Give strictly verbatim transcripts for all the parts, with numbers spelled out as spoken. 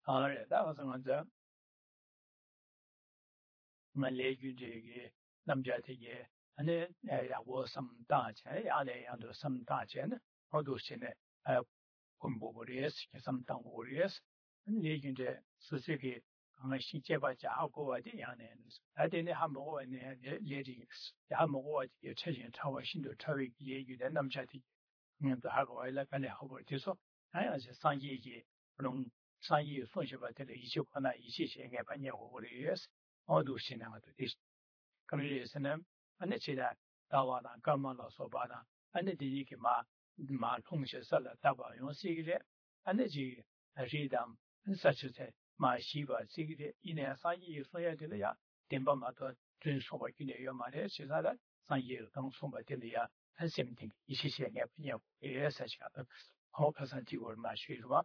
아, that was on the Malaysia 남자들이 안에 야고 some 다체 안에 안도 some 다체는 어두시네 아 공부버리스 some 당버리스 얘기인데 수직이 강한 시제바자 하고 어디 안에 아데네 한번 안에 레디 한번 어디 최신 차와 신도 차위 얘기된 남자들이 또 하고 알라간에 하고 돼서 아야지 상기기 그런 상기 손셔바들 이슈하나 이시시에 반영하고 버리스 어두시네 것도 그래서는 안에치다 다와나 까만로 소바나 안에디기 마 마통셔살라 다바 용시기래 안에지 리담 사치세 마시바 시기래 이내 사이 소야 되려야 덴바마도 준소가 기내요 말에 시사다 사이 동 소바 되려야 한심팅 이시시에 그냥 예사시가 호카산 지고 마시르와.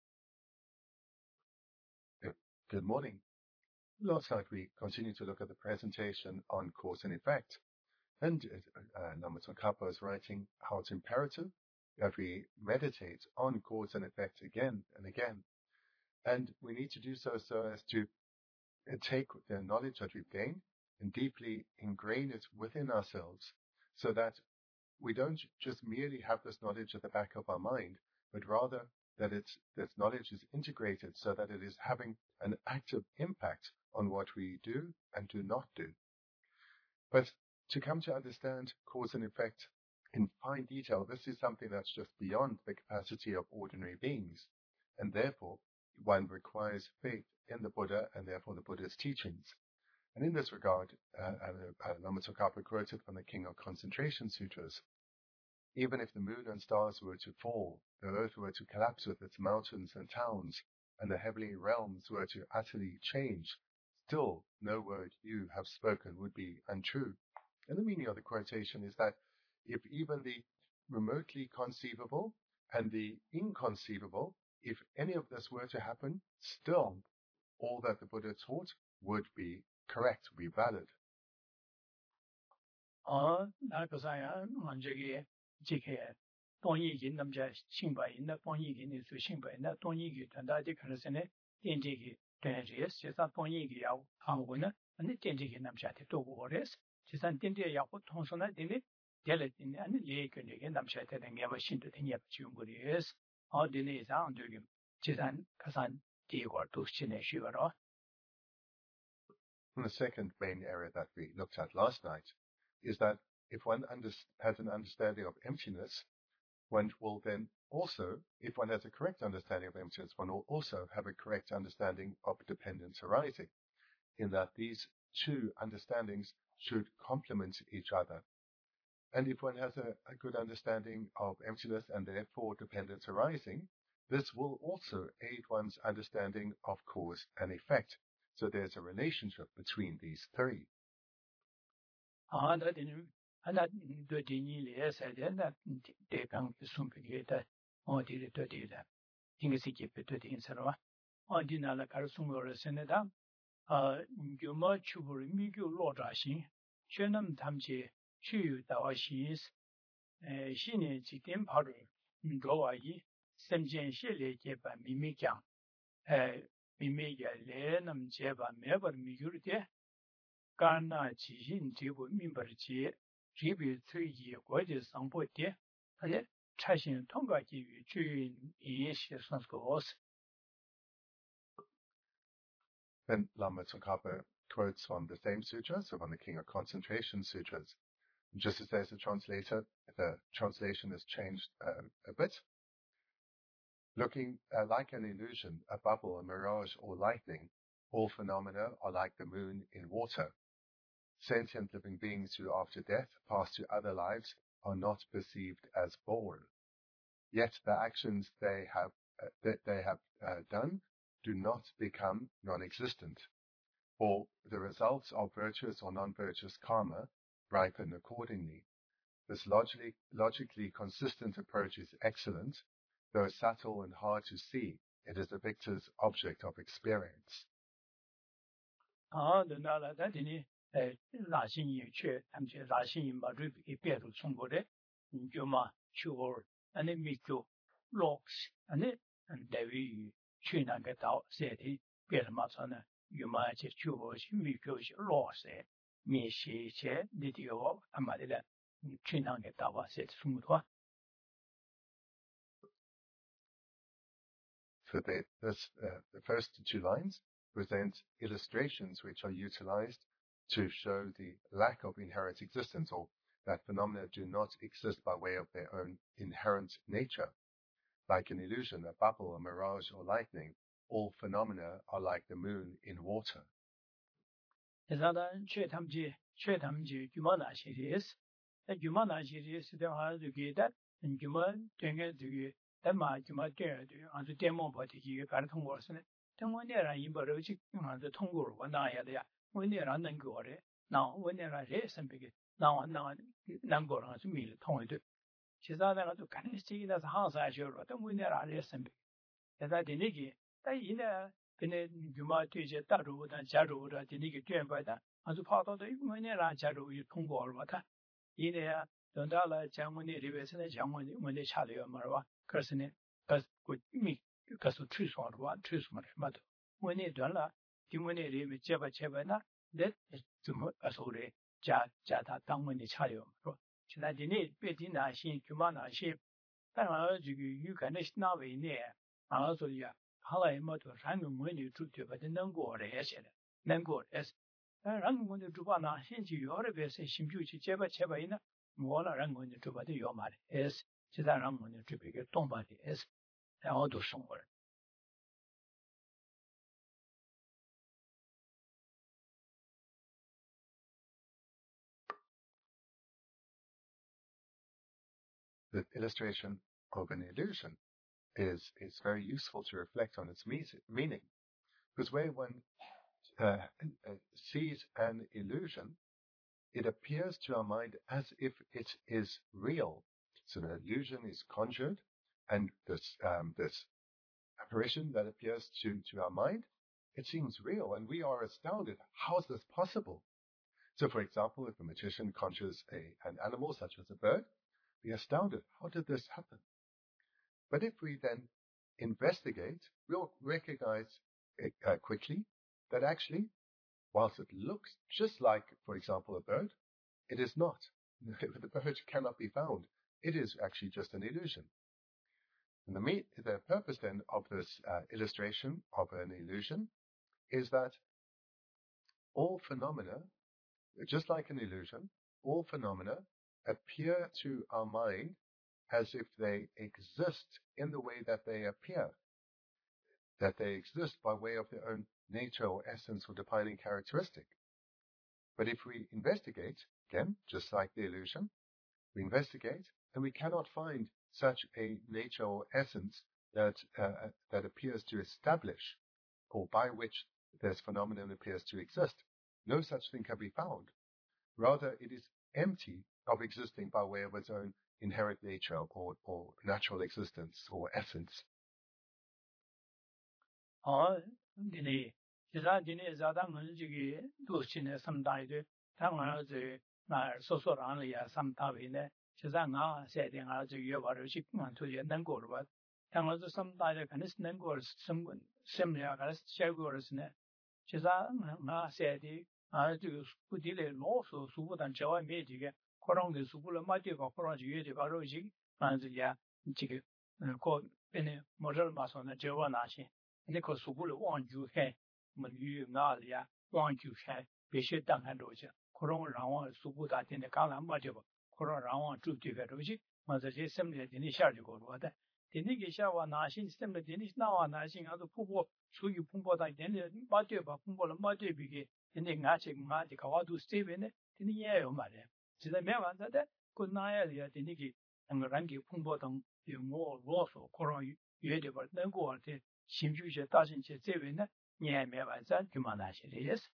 Good morning. Last night we continued to look at the presentation on cause and effect. And uh, Lama Tsongkhapa is writing how it's imperative that we meditate on cause and effect again and again. And we need to do so so as to take the knowledge that we've gained and deeply ingrain it within ourselves so that we don't just merely have this knowledge at the back of our mind, but rather that it's, this knowledge is integrated so that it is having an active impact on what we do and do not do. But to come to understand cause and effect in fine detail, this is something that's just beyond the capacity of ordinary beings. And therefore, one requires faith in the Buddha and therefore the Buddha's teachings. And in this regard, uh, uh, Lama Tsongkhapa quoted from the King of Concentration Sutras, even if the moon and stars were to fall, the earth were to collapse with its mountains and towns, and the heavenly realms were to utterly change, still no word you have spoken would be untrue. And the meaning of the quotation is that if even the remotely conceivable and the inconceivable, if any of this were to happen, still all that the Buddha taught would be correct, be valid. 어, 나그사야 먼저기 지게 동의긴 남자 신바인의 동의긴 수 신바인의 동의기 단다지 그래서네 된지기 된지에 세상 동의기 야 하고는 아니 된지기 남자한테 또 오래스 지산 된지에 야고 통선에 되네 될레진 아니 예근에게 남자한테 된게 뭐 신도 되냐 지금 그래스 어디네 이상 저기 지산 가산 디고도 신의 쉬어로. The second main area that we looked at last night is that if one under, has an understanding of emptiness, one will then also, if one has a correct understanding of emptiness, one will also have a correct understanding of dependence arising, in that these two understandings should complement each other. And if one has a, a good understanding of emptiness and therefore dependence arising, this will also aid one's understanding of cause and effect. So there's a relationship between these three. 아, 나는 하나 되니 레서는 대강 숨피게다 어디를 되리다. 잉스기 되인서와 어디나라 가르숨을 세네다. 아, 규모 추불 미교 로자신 최남 담지 추유다와시스 에 신의 지된 바로 로와이 샘젠실에 개바 미미장 에 미미게 레남 제바 매버 미규르데 가나 지신 제보 민버지 리뷰 트위기 고지 상보데 하제 차신 통과기 주인 이해시 선스고스. Then Lama Tsongkhapa quotes from the same sutra, so from the King of Concentration Sutras. Just as there's a translator, the translation has changed uh, a bit. Looking uh, like an illusion, a bubble, a mirage, or lightning, all phenomena are like the moon in water. Sentient living beings who after death pass to other lives are not perceived as born. Yet the actions they have uh, that they have uh, done do not become non-existent, for the results of virtuous or non-virtuous karma ripen accordingly. This logically, logically consistent approach is excellent, though subtle and hard to see. It is the victor's object of experience. 아, 너나라 다니니 에 라신이 최 담제 라신이 말을 이베로 총고래 교마 추월 아니 미교 록스 아니 대위 去那个到谁的别的嘛说呢？有嘛就就我去没有去落谁，没些些你这个我他妈的了，去那个到吧谁什么多。 So they, this, uh, the first two lines present illustrations which are utilized to show the lack of inherent existence, or that phenomena do not exist by way of their own inherent nature. Like an illusion, a bubble, a mirage, or lightning, all phenomena are like the moon in water. 这啥的？学他们去，学他们去，就么那些的是，那就么那些的是的话，就给的，嗯，就么这个这个，但嘛就么这个这个，按照电网跑的几个，反正通过是呢，等我那让一把这个去，按照通过我那样的呀，我那让能过的，那我那让人生别个，那我那能过上是没了通一对，其实那个就肯定是这个是行山学了，等我那让人生别，现在的那个，但现在。跟那就嘛这些大洲的、加州的的那个卷发的，还是跑到的我那让加州也通过了嘛？他，因为啊，等到了讲我那里边现在讲我我那查了嘛是吧？可是呢，可是我没，可是推算了吧？推算了什么的？我那段了，听我那里面结巴结巴那，那怎么啊说的？加加他当我那查了嘛是吧？现在的那别的那些就嘛那些，当然这个有可能是哪位呢？啊，所以啊。后来嘛，就三个我就主角把它能过来些了，能过来些。但然后我就主把那先去要的别是新旧去结巴结巴呢，我了然后就主把它要嘛的，也是，其他然后就准备个东巴的也是，然后都送过来。 The illustration of an illusion is, is very useful to reflect on its meaning, because where one uh, sees an illusion, it appears to our mind as if it is real. So the illusion is conjured, and this um, this apparition that appears to, to our mind, it seems real, and we are astounded. How is this possible? So, for example, if a magician conjures a, an animal such as a bird, we are astounded. How did this happen? But if we then investigate, we'll recognize uh, quickly that actually, whilst it looks just like, for example, a bird, it is not. The bird cannot be found. It is actually just an illusion. And the, the purpose then of this uh, illustration of an illusion is that all phenomena, just like an illusion, all phenomena appear to our mind as if they exist in the way that they appear, that they exist by way of their own nature or essence or defining characteristic. But if we investigate, again, just like the illusion, we investigate and we cannot find such a nature or essence that uh, that appears to establish or by which this phenomenon appears to exist. No such thing can be found. Rather, it is empty of existing by way of its own inherent nature or, or natural existence or essence. 好，今天其实今天是咱们这个都现在什么大一堆，他们这那说说让了也什么大位呢？其实俺现在俺这月把这些俺出去能过了吧？他们这什么大的肯定是能过什么什么呀？肯定是小过的是呢。其实俺俺现在俺这个不得来老说说不但这外面这个可能的说不了买这个可能就有这个肉筋，俺这些这个嗯过变得没事嘛说呢，这我那些。那个说不了忘记开，么女伢子呀，忘记开，必须当看东西，可能让我说不大天的刚来没这个，可能让我做这个东西，我这些什么的天的下就搞了的，天那个下话哪些什么天的那话哪些，俺都瀑布属于瀑布大天的没对吧？瀑布了没对比个，天的俺这俺这个话都是这边的，天的也有嘛的，现在没完了的，过哪样的天那个那个人给瀑布当有我我说可能有的吧，能过的。新旧些大型些这位呢，你还没完善，就嘛那些的也是。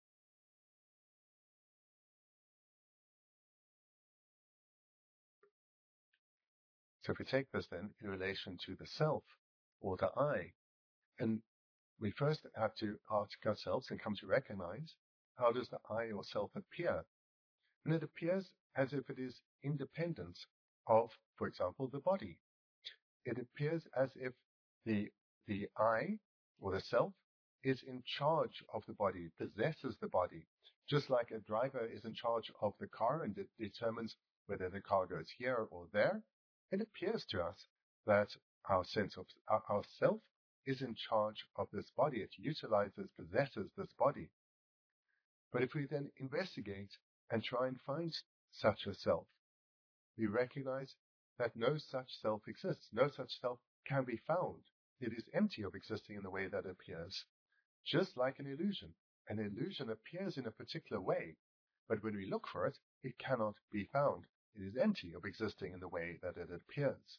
So if we take this then in relation to the self or the I, and we first have to ask ourselves and come to recognize, how does the I or self appear? And it appears as if it is independent of, for example, the body. It appears as if the the I or the self, is in charge of the body, possesses the body, just like a driver is in charge of the car and it determines whether the car goes here or there. It appears to us that our sense of our, our self is in charge of this body. It utilizes, possesses this body. But if we then investigate and try and find such a self, we recognize that no such self exists. No such self can be found. It is empty of existing in the way that it appears. Just like an illusion. An illusion appears in a particular way, but when we look for it, it cannot be found. It is empty of existing in the way that it appears.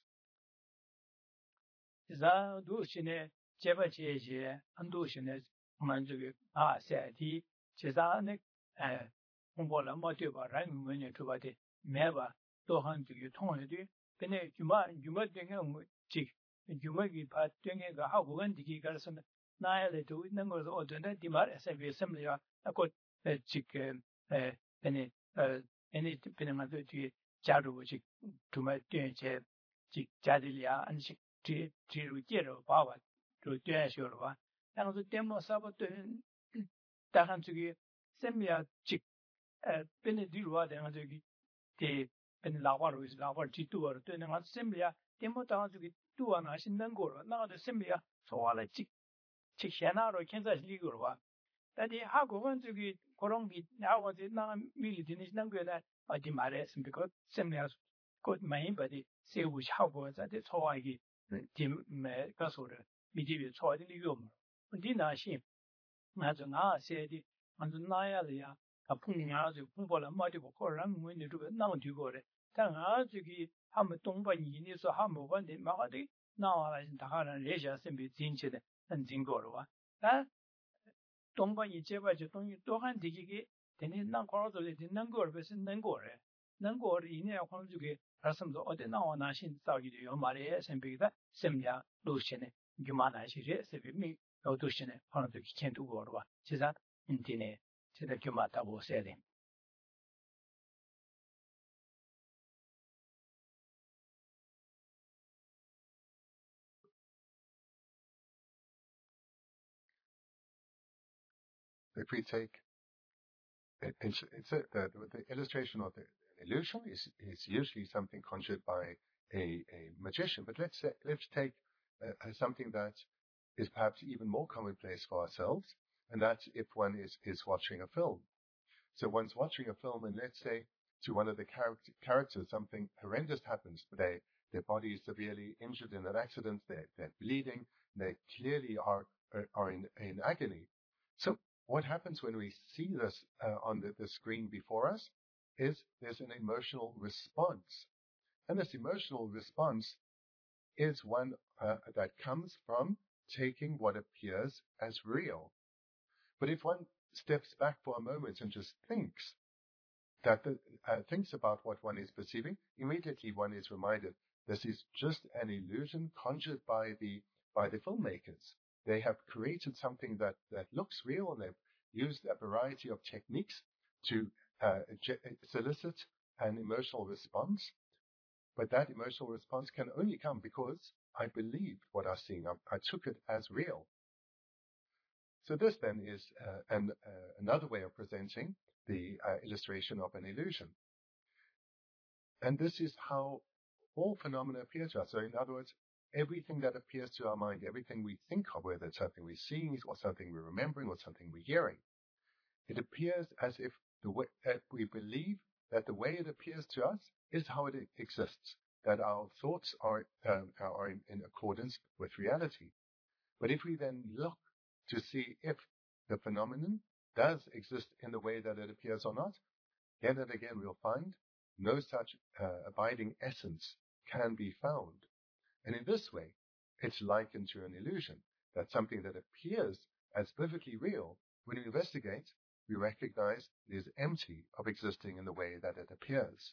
If we take, it, it's, it's a, the, the illustration of the illusion is, is usually something conjured by a, a magician. But let's say, let's take uh, something that is perhaps even more commonplace for ourselves, and that's if one is, is watching a film. So one's watching a film, and let's say to one of the character, characters something horrendous happens. They, their body is severely injured in an accident. They're, they're bleeding. They clearly are are, are in, in agony. So what happens when we see this uh, on the, the screen before us is there's an emotional response. And this emotional response is one uh, that comes from taking what appears as real. But if one steps back for a moment and just thinks that the, uh, thinks about what one is perceiving, immediately one is reminded this is just an illusion conjured by the by the filmmakers. They have created something that, that looks real, and they've used a variety of techniques to uh, solicit an emotional response. But that emotional response can only come because I believed what I was seeing. I, I took it as real. So this then is uh, an, uh, another way of presenting the uh, illustration of an illusion. And this is how all phenomena appear to us. So in other words, everything that appears to our mind, everything we think of, whether it's something we're seeing or something we're remembering or something we're hearing, it appears as if the way that we believe that the way it appears to us is how it exists, that our thoughts are, um, are in, in accordance with reality. But if we then look to see if the phenomenon does exist in the way that it appears or not, again and again we'll find no such uh, abiding essence can be found. And in this way, it's likened to an illusion, that something that appears as perfectly real, when we investigate, we recognize it is empty of existing in the way that it appears.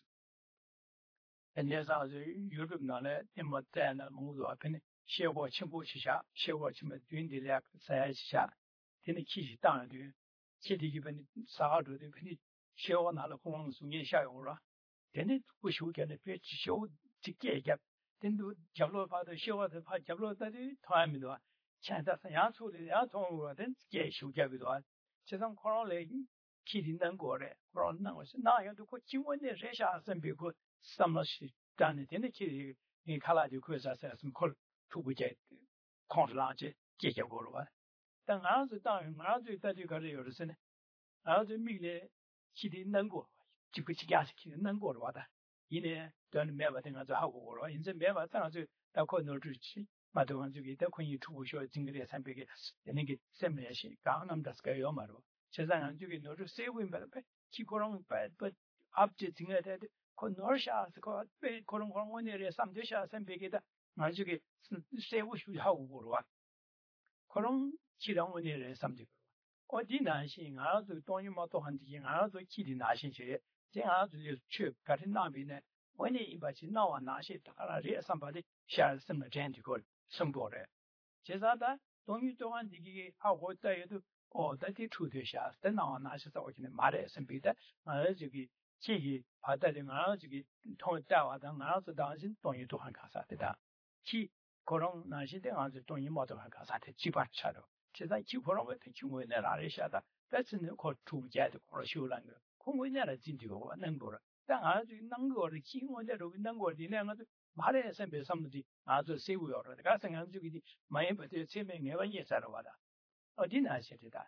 And yes, I was Europe now, in what then, and share what Chimbo Chisha, share what Chim doing the lack of Sisha, then the Kishi down to Kitty given Sado, the share one other homes in Shaora. Then it wish we can appear to show to get then do Javlo about the show of the Javlo that time. Chanda Yang to the Atom, then Gay should get with one. Chesam Corole, Kitty Nangore, or Nangos. Now you have to put you in the Resha and be good. Some she done it in the kitty in Kalaju Quiz as some call to get count large, get your go. Then I was down, I was that you got your sin. I was a million Kitty Nango, Chipichigasi Nango water. In a done never thing as a how or in the never sounds that could not reach. But the ones you get when you two show single and big, and they get similar she down on the scale of Maro. Chazan, you get no to say when but keep on bad, but objects in it, Conorsha, the court, Coron one area, some dishes and big it, as you get say we should how or what. Coron, Chidon one area, something. Or dinner, seeing out the Tony Moto hunting out the kid in Ashin, then out the chip, got in Nabin. When he but now and Nashi, somebody shares some identical. Some border. Chesada, don't you don't dig how what they do, or that you true to shares, then on I should talk in the matters and be that, as you get Chi, Patalim, as you get Tony Dawa, and as the dancing, don't you to Hankasata. Chi, Coron, Nashi, and the Tony Moto Hankasata, Chipat shadow. Chesa, keep on with the Chum in the Arishada, that's in the court to get or shoe longer. Come with that into a number. Then I do Nango, the king on the Nango, the name of the Mares and be somebody as a sea or the gas and Anzuki, my empathy seeming never yes at water. Or didn't I say that?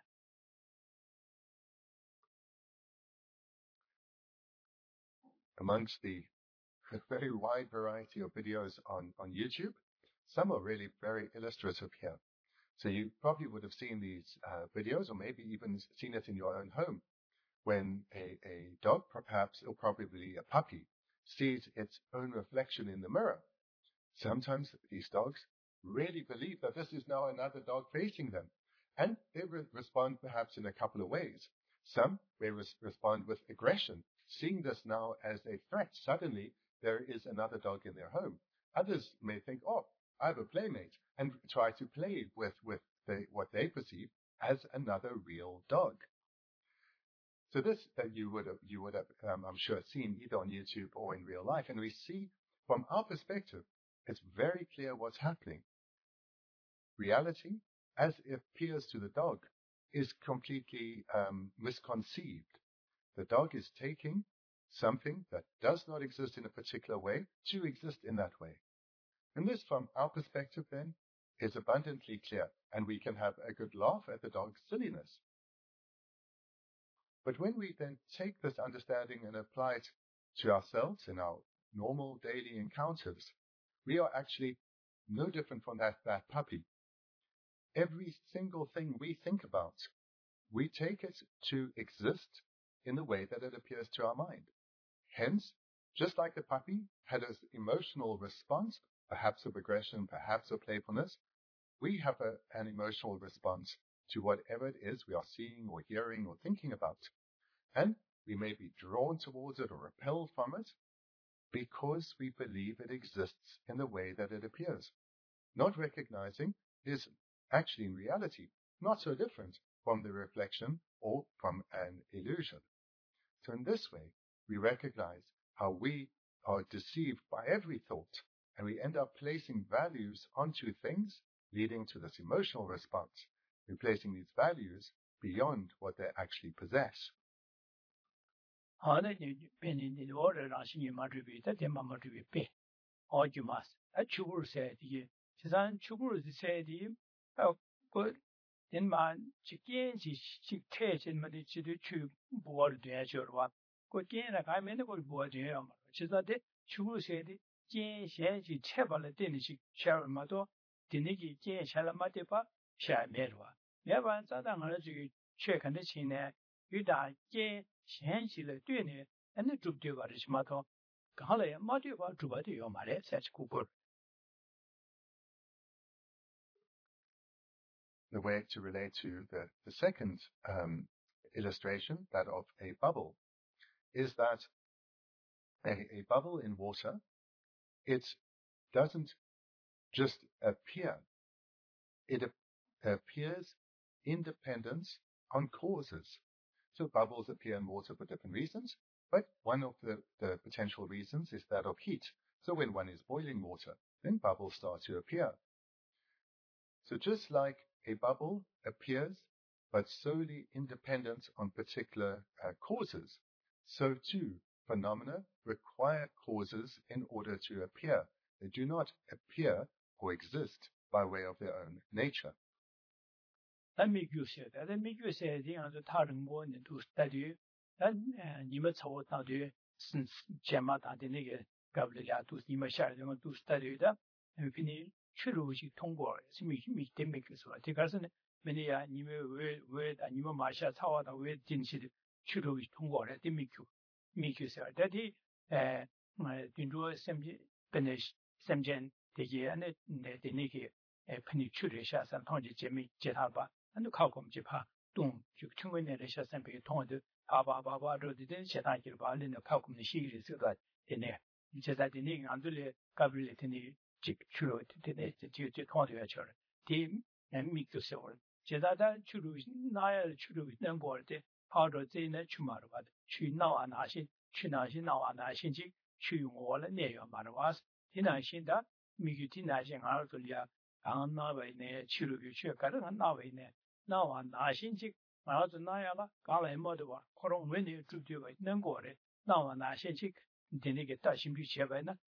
Amongst the very wide variety of videos on, on YouTube, some are really very illustrative here. So you probably would have seen these uh, videos, or maybe even seen it in your own home, when a, a dog, perhaps, or probably a puppy, sees its own reflection in the mirror. Sometimes these dogs really believe that this is now another dog facing them, and they re- respond perhaps in a couple of ways. Some may res- respond with aggression, seeing this now as a threat. Suddenly, there is another dog in their home. Others may think, oh, I have a playmate, and try to play with, with the, what they perceive as another real dog. So this that you would have, you would have, um, I'm sure, seen either on YouTube or in real life. And we see from our perspective, it's very clear what's happening. Reality, as it appears to the dog, is completely um, misconceived. The dog is taking something that does not exist in a particular way to exist in that way. And this, from our perspective, then, is abundantly clear, and we can have a good laugh at the dog's silliness. But when we then take this understanding and apply it to ourselves in our normal daily encounters, we are actually no different from that, that puppy. Every single thing we think about, we take it to exist in the way that it appears to our mind. Hence, just like the puppy had an emotional response, perhaps of aggression, perhaps of playfulness, we have a, an emotional response to whatever it is we are seeing or hearing or thinking about. And we may be drawn towards it or repelled from it because we believe it exists in the way that it appears, not recognizing it is actually in reality not so different from the reflection or from an illusion. So in this way, we recognize how we are deceived by every thought, and we end up placing values onto things, leading to this emotional response, replacing these values beyond what they actually possess. In order to see my review, that the mamma review pay, or you must. A chugur said, ye, Chizan chugur said, ye, oh, good. In my chicken, she takes in my little tube board the azure one. Good gain, I mean, a good board here. Chizan, chugur said, Jane Shen, she cheval a dinner, she share mato, Dinigi, Jane Shalamatipa, share medwa. Never answer than a check and the chin, you die, Jane. The way to relate to the, the second um, illustration, that of a bubble, is that a, a bubble in water, it doesn't just appear. It ap- appears independent on causes. So bubbles appear in water for different reasons, but one of the, the potential reasons is that of heat. So when one is boiling water, then bubbles start to appear. So just like a bubble appears, but solely independent on particular uh, causes, so too phenomena require causes in order to appear. They do not appear or exist by way of their own nature. That make you say that. That make you say the other target more than to study. That you must hold out the since Gemma that the nigger Gabriel to you must share them to study that and finish. 去路去通过是没没得没个说，这个是呢，没得呀，你们为为的你们马下操啊的为进去的去路通过了，得没个没个说，但的呃呃，顶多身边本来身边这些那那的那个呃，陪你去了一下，上趟就姐妹接他吧，那都考过我们就怕动就成为那的下身边通的啊吧吧吧，这的的其他就把那个考过我们西的这个的呢，现在的那个俺这里搞不了的呢。去了，这这这这看到去了，这呃米就少了。现在咱去了哪样去了能过的，跑到这呢去嘛的话，去哪啊哪些去哪些哪啊哪些去去我了那样嘛的话，听那些的米就听那些俺这里啊，俺那位呢去了去，可能俺那位呢哪啊哪些去，俺这哪样了，刚来么的话，可能我们呢就这个能过的，哪啊哪些去，的那个大型比前辈呢。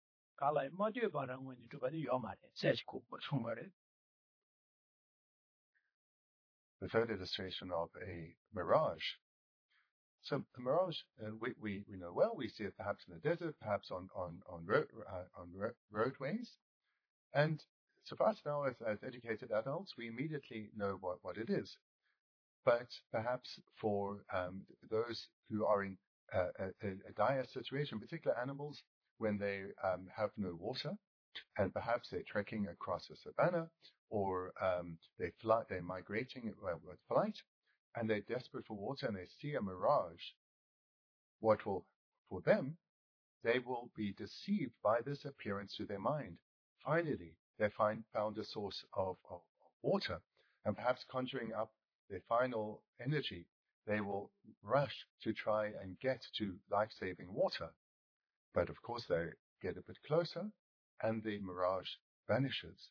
The third illustration of a mirage. So a mirage, uh, we, we, we know well, we see it perhaps in the desert, perhaps on, on, on, ro- uh, on ro- roadways. And so far now as, as educated adults, we immediately know what, what it is. But perhaps for um, those who are in uh, a, a dire situation, particular animals, when they um, have no water, and perhaps they're trekking across a savanna, or um, they fly, they're migrating well, with flight, and they're desperate for water, and they see a mirage. What will, for them, they will be deceived by this appearance to their mind. Finally, they find found a source of, of, of water, and perhaps conjuring up their final energy, they will rush to try and get to life-saving water. But of course, they get a bit closer, and the mirage vanishes.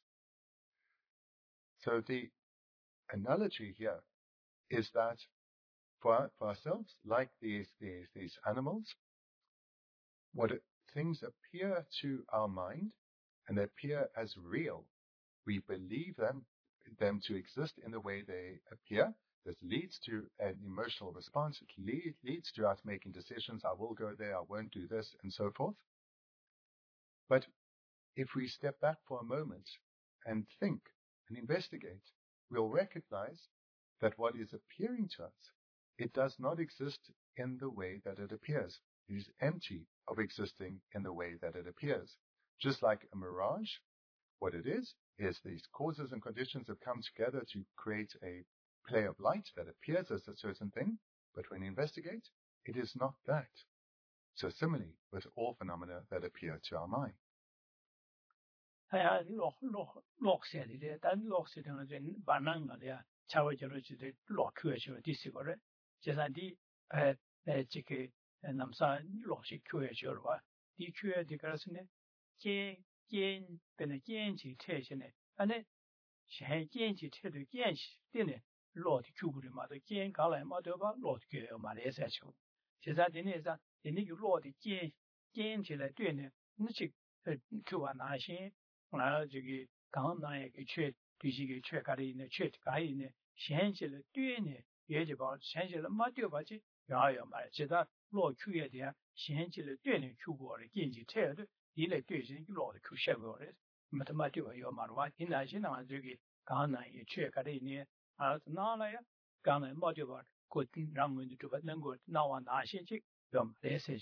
So the analogy here is that for, for ourselves, like these, these, these animals, what it, things appear to our mind and they appear as real. We believe them, them to exist in the way they appear. This leads to an emotional response. It lead, leads to us making decisions. I will go there. I won't do this, and so forth. But if we step back for a moment and think and investigate, we'll recognize that what is appearing to us, it does not exist in the way that it appears. It is empty of existing in the way that it appears. Just like a mirage, what it is, is these causes and conditions have come together to create a play of light that appears as a certain thing, but when you investigate, it is not that. So similarly with all phenomena that appear to our mind. 哎呀，落落落下的的，但落下的人把那个的呀，才会叫做就是落去去第四个人，就像的呃呃这个呃那么啥落去去去了话，的确这个是呢，见见本来见起特些呢，啊呢，现见起特的见起的呢，落的去不的嘛，都见刚来嘛对吧，落的去嘛来才去，就像的那啥，的那个落的见见起来对呢，那就呃去往哪些？ 啊，这个刚那一个缺，对这个缺咖喱呢，缺咖喱呢，现起了对呢，也就把现起了没对吧？这样样嘛，其他老区也的，现起了对呢，去过了，经济态度，你来对人老的去学过了，没他妈对吧？要嘛的话，现在现在这个刚那一缺咖喱呢，啊是哪来呀？刚那没对吧？过让我们对吧？能够拿完哪些去，要么这些。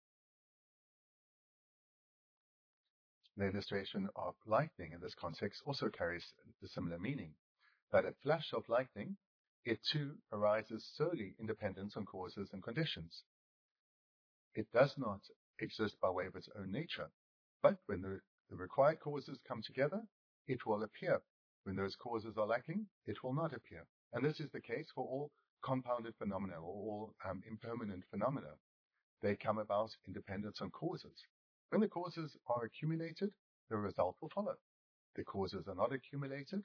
The illustration of lightning in this context also carries a similar meaning, that a flash of lightning, it too arises solely independent on causes and conditions. It does not exist by way of its own nature, but when the, the required causes come together, it will appear. When those causes are lacking, it will not appear. And this is the case for all compounded phenomena, or all um, impermanent phenomena. They come about independent on causes. When the causes are accumulated, the result will follow. The causes are not accumulated,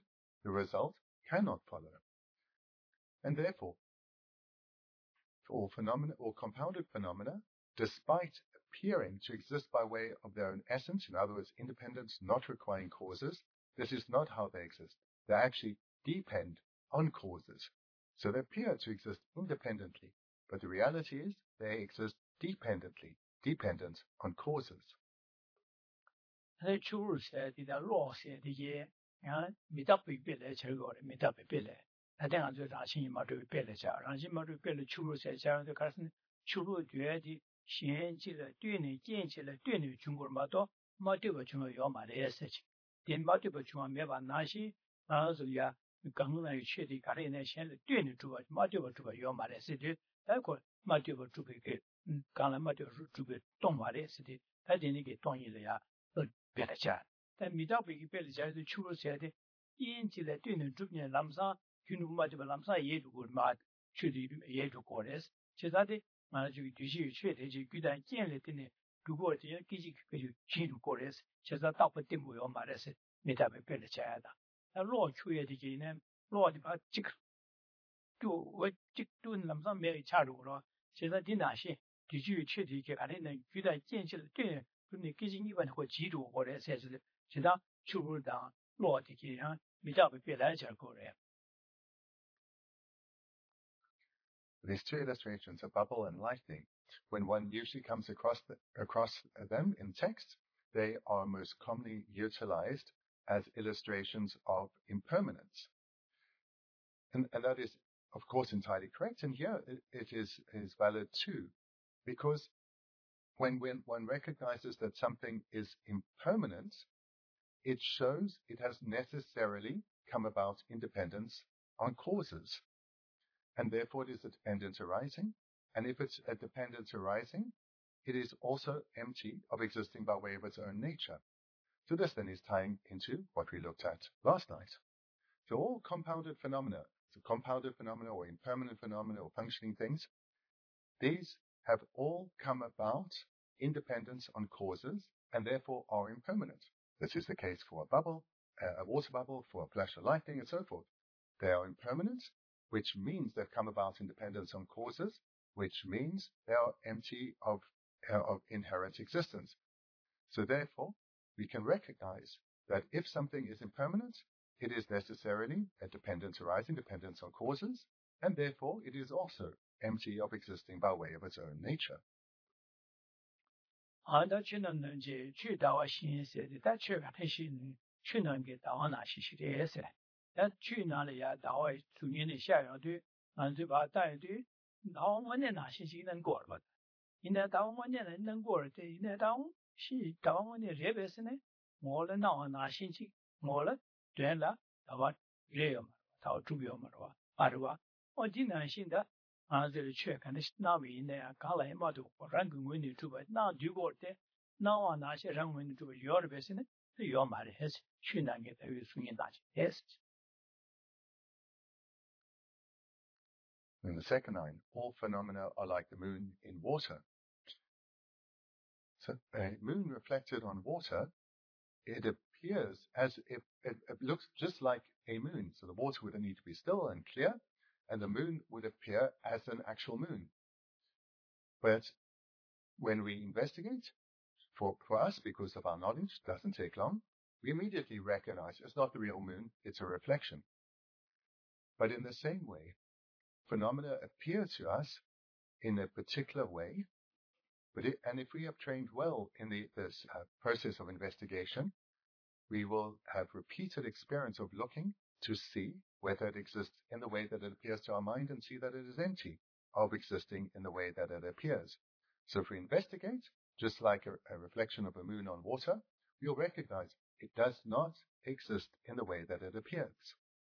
the result cannot follow. And therefore, for all phenomena or compounded phenomena, despite appearing to exist by way of their own essence, in other words, independence not requiring causes, this is not how they exist. They actually depend on causes. So they appear to exist independently, but the reality is they exist dependently, dependent on causes. 那出入些的的落些的也，啊，没得别别来吃过的，没得别别来。那这样就让心嘛就别来吃，让心嘛就别来出入些，这样就开始出入觉的衔接了，对你建起了，对你中国嘛多，嘛这个中国要嘛的些事情，点嘛这个中国没把那些，然后是呀，刚才确定，刚才那现在对你中国嘛这个中国要嘛的事情，包括嘛这个中国给，嗯，刚才嘛就是中国动嘛的事情，他点你给动一了呀。 别的家，但没到别个别的家就出了些的，演起来对人这边南上，军路嘛就把南上也如果嘛去的也如过来是，其他的嘛就这些确的就具体建立的呢，如果这些给这个就进入过来是，其实大部分我要买的是没到别别的家的，那老出来的这呢，老的把这个，就我这都南上没有插入了，其实的那些地区确的这个呢，具体建起来对。 就你毕竟一般会记住或者甚至其他出入当落的这样比较别来讲过来。 These two illustrations, a bubble and lightning, when one usually comes across the, across them in text, they are most commonly utilized as illustrations of impermanence, and, and that is, of course, entirely correct. And here it, it is is valid too, because When, when one recognizes that something is impermanent, it shows it has necessarily come about independence on causes. And therefore it is a dependence arising. And if it's a dependence arising, it is also empty of existing by way of its own nature. So this then is tying into what we looked at last night. So all compounded phenomena, so compounded phenomena or impermanent phenomena or functioning things, these have all come about independence on causes and therefore are impermanent. This is the case for a bubble, a water bubble, for a flash of lightning, and so forth. They are impermanent, which means they've come about independence on causes, which means they are empty of, uh, of inherent existence. So therefore, we can recognize that if something is impermanent, it is necessarily a dependence arising, dependence on causes, and therefore it is also empty of existing by way of its own nature. 啊，那去能能去去到我新鲜的，但去看那些人去能给到我那些些的也是，但去哪里呀？到我中间的下样的，啊，对吧？但对，到我那那些些能过了吧？现在到我那能能过了，对，现在到是到我那这边是呢，我了那我那些些，我了对了，对吧？这样嘛，到主要嘛，对吧？啊，对吧？我今年现在。 啊，这里去看的那边呢，刚来嘛都人工问题主办，那如果的那往那些人问题主办要的别是呢，都要买的还是去那个等于属于大些还是。 In the second line, all phenomena are like the moon in water. So a moon reflected on water, it appears as if it, it looks just like a moon. So the water would need to be still and clear, and the moon would appear as an actual moon. But when we investigate, for, for us, because of our knowledge, it doesn't take long, we immediately recognize it's not the real moon, it's a reflection. But in the same way, phenomena appear to us in a particular way, but it, and if we have trained well in the, this uh, process of investigation, we will have repeated experience of looking to see whether it exists in the way that it appears to our mind and see that it is empty of existing in the way that it appears. So if we investigate, just like a, a reflection of a moon on water, we'll recognize it does not exist in the way that it appears.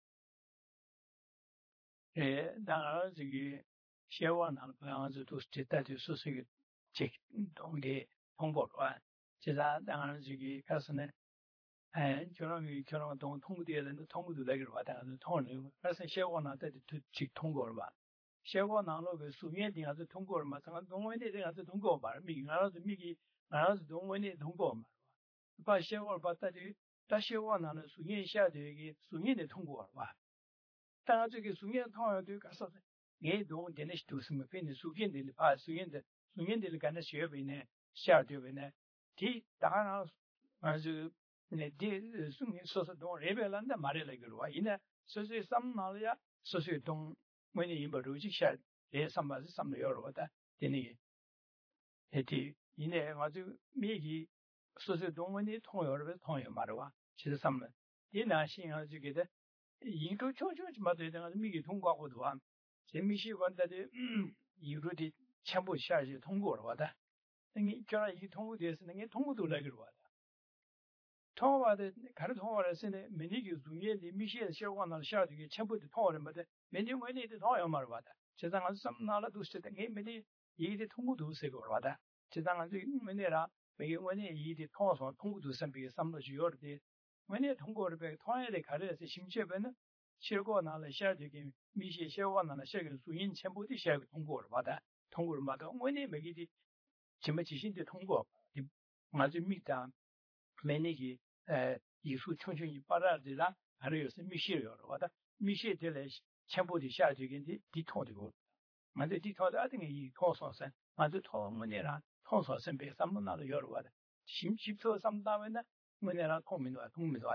呃，当然这个写完了，不然就都是这带就是这个这东的通过了，其实当然这个开始呢。 哎，就让你就让通通过的人都通过都那个吧，但是通了，但是写完了在都去通过了吧？写完了那个书面的还是通过了嘛？这个中文的这个还是通过吧？米俺老是米给俺老是中文的通过嘛？把写完了把大家大学往那的数年下的一个数年的通过了吧？当然这个数年通过对个啥子，也都点的都什么分的数年的把数年的数年的干的学位呢，下的位呢，第当然啊就那第数年说是东那边人的买的那个了，因为所以什么哪里呀，所以东每年一百多就下，这什么是什么要了的，点的，那第因为我就每个所以东每年通过了通过嘛的话，其实什么，第那些啊就给的。印度悄悄就嘛对的，每个通过过的话，这没习惯的的，印度的全部下去通过了话的，那个叫一通过的是那个通过都来个了的，通过的看着通过的是呢，每年就中间的没些小光那下这个全部的通过的嘛的，每年每年的通过嘛了的，这张俺什么拿了都是的，俺每年一的通过都是个了的，这张俺这每年啦，每个每年一的通过上通过都是比什么主要的。每年通过的呗，同样的看的是新学本呢，结果拿了下这个米些小光拿了下个录音全部的下个通过了嘛的，通过了嘛的，每年每个的这么进行的通过，的俺就米的每年的呃艺术全全一把的的啦，还有是米些了了的，米些的来全部的下这个的的通的过，俺这的通的这个一通上升，俺这通每年啦通上升被什么拿了要了的，新起票什么单位呢？每年啦通没多，通没多。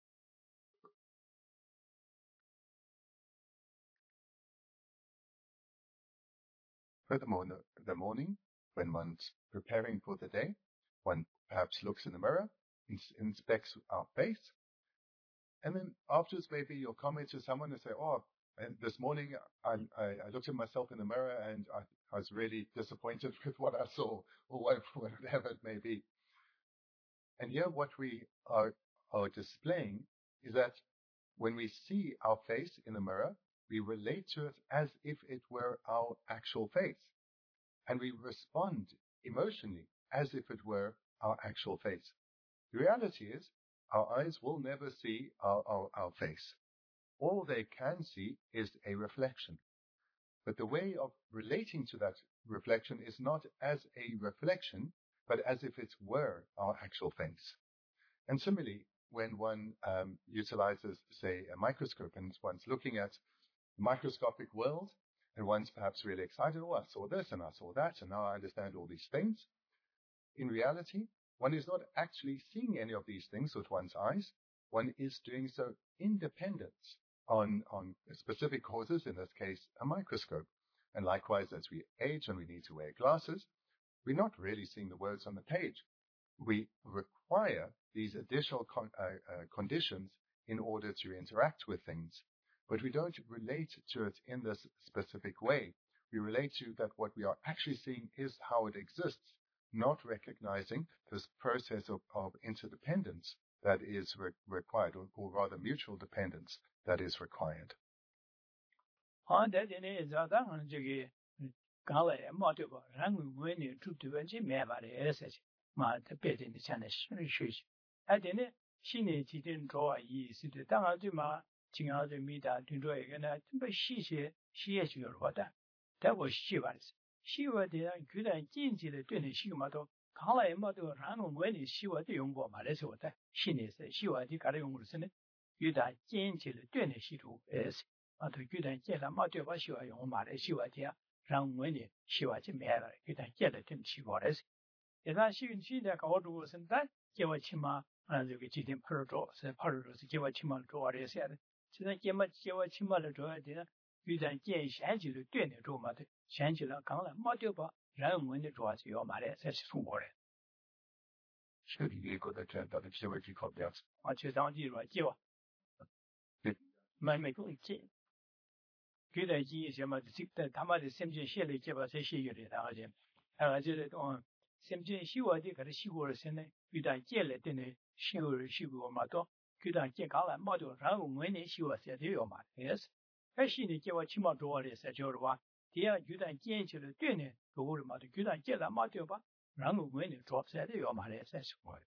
Furthermore, in the, the morning, when one's preparing for the day, one perhaps looks in the mirror, ins- inspects our face, and then afterwards maybe you'll comment to someone and say, oh, and this morning I, I, I looked at myself in the mirror and I, I was really disappointed with what I saw, or whatever it may be. And here what we are, are displaying is that when we see our face in the mirror, we relate to it as if it were our actual face. And we respond emotionally as if it were our actual face. The reality is, our eyes will never see our, our, our face. All they can see is a reflection. But the way of relating to that reflection is not as a reflection, but as if it were our actual face. And similarly, when one um, utilizes, say, a microscope and one's looking at the microscopic world, and one's perhaps really excited, oh, I saw this and I saw that, and now I understand all these things. In reality, one is not actually seeing any of these things with one's eyes. One is doing so independent on, on specific causes, in this case, a microscope. And likewise, as we age and we need to wear glasses, we're not really seeing the words on the page. We require these additional con- uh, uh, conditions in order to interact with things. But we don't relate to it in this specific way. We relate to that what we are actually seeing is how it exists, not recognizing this process of, of interdependence that is re- required, or, or rather mutual dependence that is required. 好，在这里早上这个刚来嘛对吧？然后我呢住对吧？这没办法的事情，嘛特别的你讲的学学习，而且呢，新的几点做意思的，当然对嘛。经常在米大听说一个呢，特别细些细些就了的，但我喜欢是喜欢的人，居然经济的对你喜欢都，看来嘛都然后我你喜欢的用过嘛，那是我的新的是喜欢的搞的用过是呢，居然经济的对你喜欢呃是啊，对居然见了嘛对我喜欢用嘛的喜欢的，然后我呢喜欢就买了，居然见了对喜欢的是，一旦喜欢去的搞住生产，叫我起码啊这个几天跑着做，是跑着做是叫我起码做这些的。现在节目节目起码的主要的，有点建先期的对的做嘛的，先期了刚了没掉吧，然后我的主要是要买的才是中国人。 是一个的这到底是为几口标准啊，就当地说计划，没没够建，给点建议什么的，这他妈的sem就写了计划才写有的，然后就，而且这种sem就写我的，可是写过了现在有点建了的呢，写过写过嘛多。给他建刚了，没多，然后我呢希望是这样嘛，也是，还是呢，叫我起码做的是叫的话，第二给他建起来对呢，做的嘛的，给他建了嘛对吧？然后我呢做是这样嘛的，才是我的。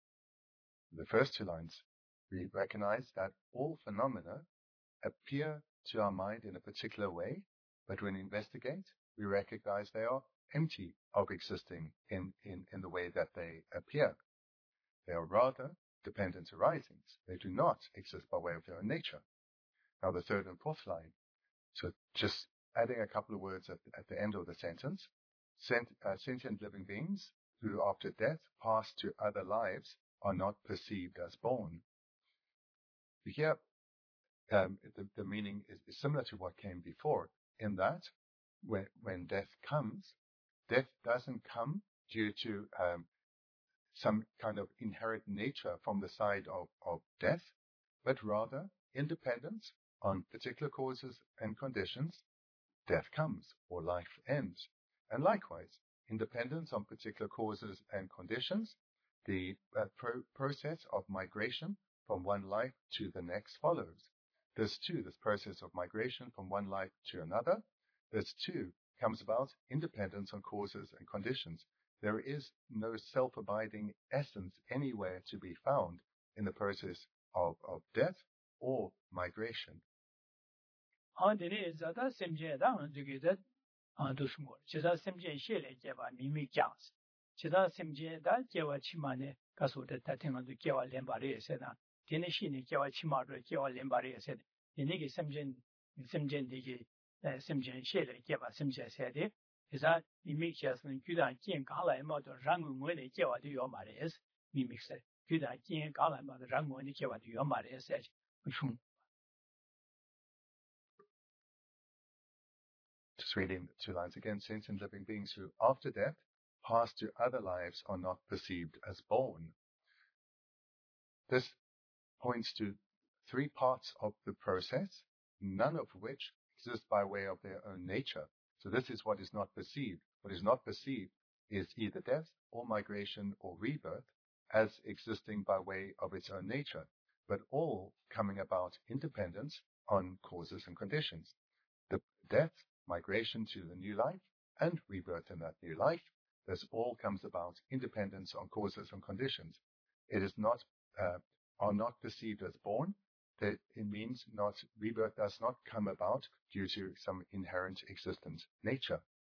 The first two lines, we recognize that all phenomena appear to our mind in a particular way, but when we investigate, we recognize they are empty of existing in, in, in the way that they appear. They are rather dependent arisings. They do not exist by way of their own nature. Now the third and fourth line. So just adding a couple of words at, at the end of the sentence. Sent, uh, sentient living beings who after death pass to other lives are not perceived as born. Here, um, the, the meaning is, is similar to what came before, in that when, when death comes, death doesn't come due to um, some kind of inherent nature from the side of, of death, but rather independence on particular causes and conditions. Death comes, or life ends. And likewise, independence on particular causes and conditions, the uh, pro- process of migration from one life to the next follows. This too, this process of migration from one life to another, this too comes about independence on causes and conditions. There is no self-abiding essence anywhere to be found in the process of, of death or migration. 아, 두스모. 제가 semje shele 제가 미미 짱스. 제가 semje다 제가 치마네 가서다 다탱한도 제가 렘바리에서나. 데네시니 제가 치마로 제가 렘바리에서. 데네게 semjen semjen디게 semjen shele 제가 semje세데. 제가 미미 짱스는 규단 찐 가라이마도 랑응원에 제가도 요 말이에서. 미믹스. 규단 찐 가라이마도 랑응원에 제가도 요 말이에서. 무슨 Just reading the two lines again. Sentient living beings who, after death, pass to other lives are not perceived as born. This points to three parts of the process, none of which exist by way of their own nature. So this is what is not perceived. What is not perceived is either death or migration or rebirth as existing by way of its own nature, but all coming about independence on causes and conditions. The death, migration to the new life, and rebirth in that new life, this all comes about independence on causes and conditions. It is not, uh, are not perceived as born. That it means not, rebirth does not come about due to some inherent existent nature.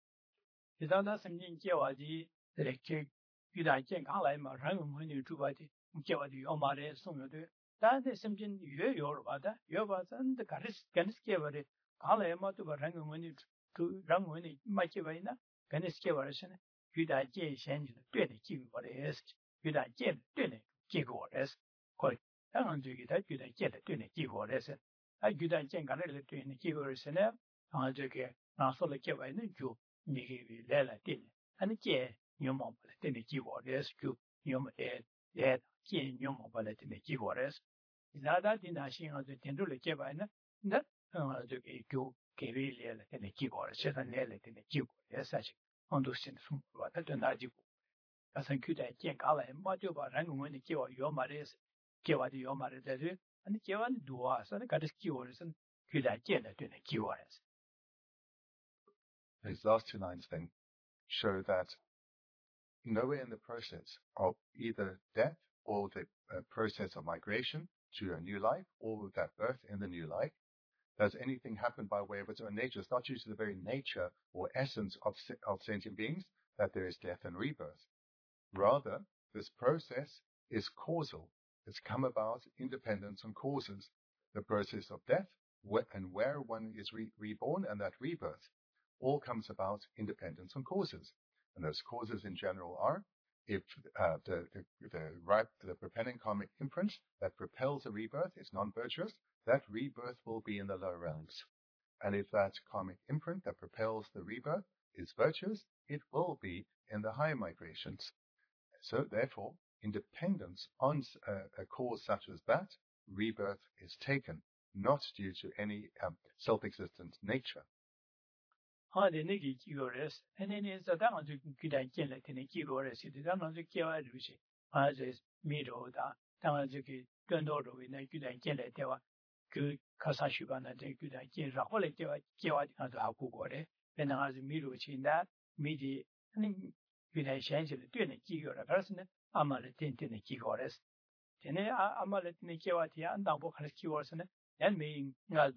갈래마 또 랑응원이 그 랑원이 마치바이나 간스케버르스네 규다제 현지 되네 기고레스 규다제 되네 기고레스 거의 당한적이다 규다제 되네 기고레스 아 규다제 간을 되네 기고레스네 아 저게 나서를 개바이는 주 미기 레라 되네 아니 제 녀모 되네 기고레스 주 녀모에 예 녀모 되네 기고레스 나다 디나싱한테 된도를 개바이는 나 어 저기 교 개비리에 되는 기고를 세상내에 되는 기고에 사실 언도신 숨과 같은 나지고 가서 규대 쟁가래 뭐죠 봐 랑원이 기와 요 말에서 기와도 요 말에 대해 아니 기와는 도와서 가서 기고에서 규대 쟁에 되는 기고에서. These last two lines then show that nowhere in the process of either death or the uh, process of migration to a new life or that birth in the new life does anything happen by way of its own nature. It's not due to the very nature or essence of, of sentient beings that there is death and rebirth. Rather, this process is causal. It's come about independence on causes. The process of death wh- and where one is re- reborn and that rebirth all comes about independence on causes. And those causes in general are if uh, the, the, the, right, the propelling karmic imprint that propels a rebirth is non-virtuous, that rebirth will be in the lower realms. And if that karmic imprint that propels the rebirth is virtuous, it will be in the higher migrations. So therefore, independence on a, a cause such as that, rebirth is taken, not due to any um, self-existent nature. 하데 내기 기고레스 에네네서 당한주 기단 견래 되는 기고레스 당한주 기와르시 아제 미로다 당한주 기 근도로 위에 기단 견래 대와 그 가사슈가나 데 기단 견라 홀레 대와 기와도 하고 거래 배나가지 미로친다 미디 아니 기단 현실을 되는 기고라 그래서는 아마를 된되는 기고레스 되네 아마를 되는 기와티야 안다고 가르치 기고스는 난 메인 가도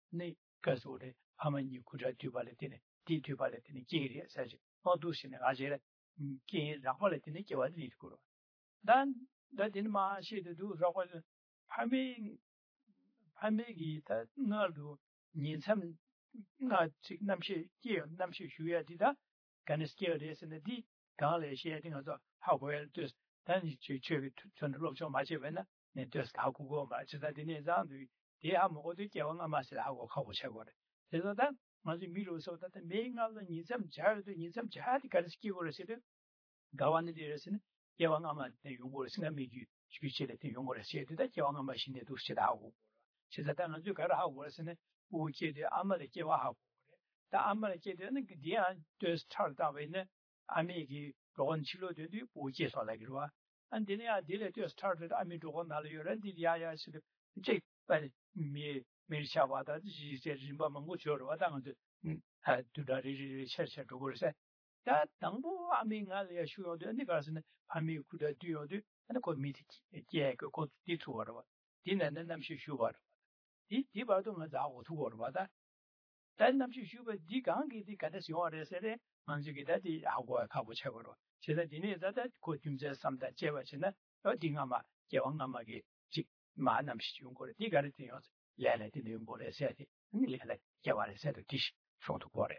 네 가서래 하만이 구자 뒤발레티네 뒤 뒤발레티네 기리에 사지 어두시네 아제래 기 라발레티네 기와들이 있고 단 다딘 마시도 라발 파밍 파밍이 다 나도 니삼 나 지금 남시 기 남시 휴야디다 간스키어데스네디 가래 시에딩어서 하고엘 뜻 단지 최최 전로 좀 마치면은 네 뜻 하고고 마치다디네 장도 대하 모두 개왕아 마시라고 하고 최고래 그래서 단 맞이 미로서 다 메인가는 니삼 자르도 니삼 자디 간스키고를 시데 가완디르스는 개왕아마 내 용고를 생각미기 주기체를 때 용고를 시에다 개왕아마 신데도 시다하고 그래서 단 아주 가라 하고 그래서는 우기데 아마데 개와하고 다 아마데 개되는 그 디아 저 스타트다 왜네 아미기 로건 치료되도 보이게서 라기로와 안데네 아딜에 저 스타트 아미 로건 날려는 디야야 시도 제 빨리 미 밀샤와다 지제 짐바 망고 줘와 당한테 아 두다리 셔셔 도고르세 다 당보 아미가려 쉬어도 니가스는 밤이 구다 뒤어도 아니 그 미티 제그 그 뒤투어로 디는 남시 쉬어와 디 디바도 나자고 투어로 봐다 단 남시 쉬어 디 강기 디 가다시 요아레세레 만지기다 디 하고 가고 최고로 제가 디네 자다 그 김제 삼다 제와시나 어 딩아마 제왕아마기 지 마남시 용거를 디가를 되어 레레 디 용거를 세야지 아니 레레 제와를 세도 디시 쇼도 거래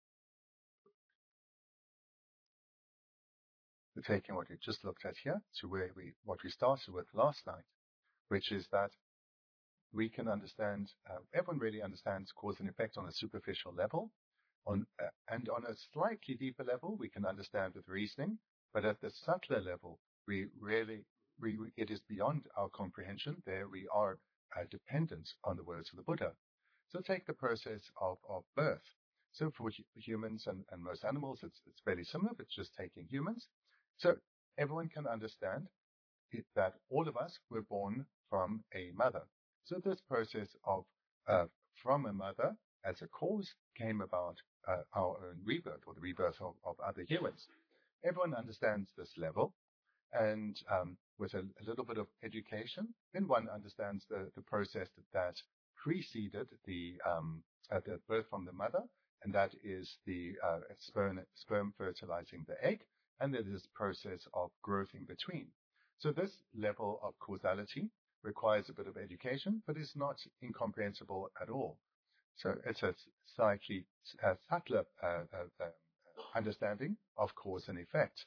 Taking what we just looked at here to where we, what we started with last night, which is that we can understand, uh, everyone really understands cause and effect on a superficial level, on uh, and on a slightly deeper level, we can understand with reasoning, but at the subtler level, we really, we, it is beyond our comprehension. There we are uh, dependent on the words of the Buddha. So take the process of, of birth. So for humans and, and most animals, it's, it's fairly similar, but just taking humans. So everyone can understand it, that all of us were born from a mother. So this process of uh, from a mother as a cause came about uh, our own rebirth or the rebirth of, of other humans. Everyone understands this level, and um, with a, a little bit of education, then one understands the, the process that, that preceded the, um, uh, the birth from the mother, and that is the uh, sperm, sperm fertilizing the egg, and then this process of growth in between. So this level of causality requires a bit of education, but is not incomprehensible at all. So it's a slightly uh, subtler uh, uh, uh, understanding of cause and effect.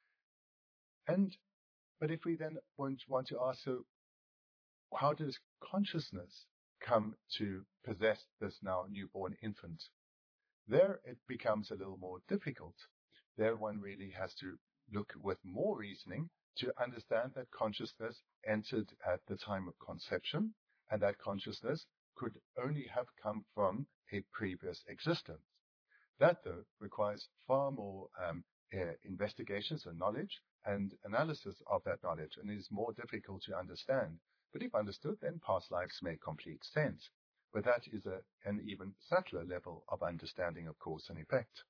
And but if we then want, want to ask, so how does consciousness come to possess this now newborn infant? There it becomes a little more difficult. There one really has to look with more reasoning to understand that consciousness entered at the time of conception, and that consciousness could only have come from a previous existence. That, though, requires far more um, uh, investigations and knowledge and analysis of that knowledge, and is more difficult to understand. But if understood, then past lives make complete sense. But that is a, an even subtler level of understanding of cause and effect.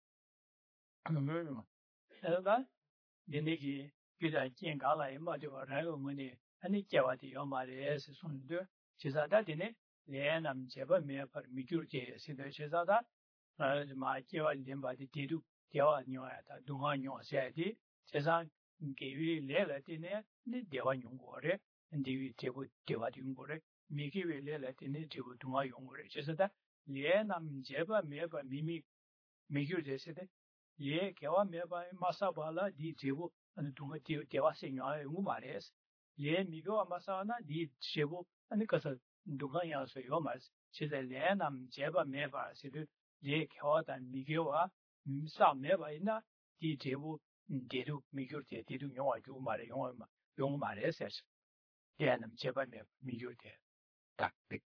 그다健康来嘛就然后我呢아니 개와디 요마레스 손도 제자다디네 레남 제바 메파 미규르제 시대 제자다 마 개와 렘바디 디두 대와 녀야다 동화 녀세디 제자 개위 레레디네 니 대와 용고레 인디위 제부 대와디 용고레 미기위 레레디네 제부 동화 용고레 제자다 레남 제바 메파 미미 미규르제 시대 예 개와 메바 마사발라 디 제부 아니 동아 디 대화 생활 우마레스 예 미고 아마사나 디 제부 아니 가서 동아야서 요마스 제가 레남 제바 메바 시드 예 개와다 미고와 미사 메바이나 디 제부 디두 미고테 디두 용화 주마레 용화 용마레스 레남 제바 메 미고테 딱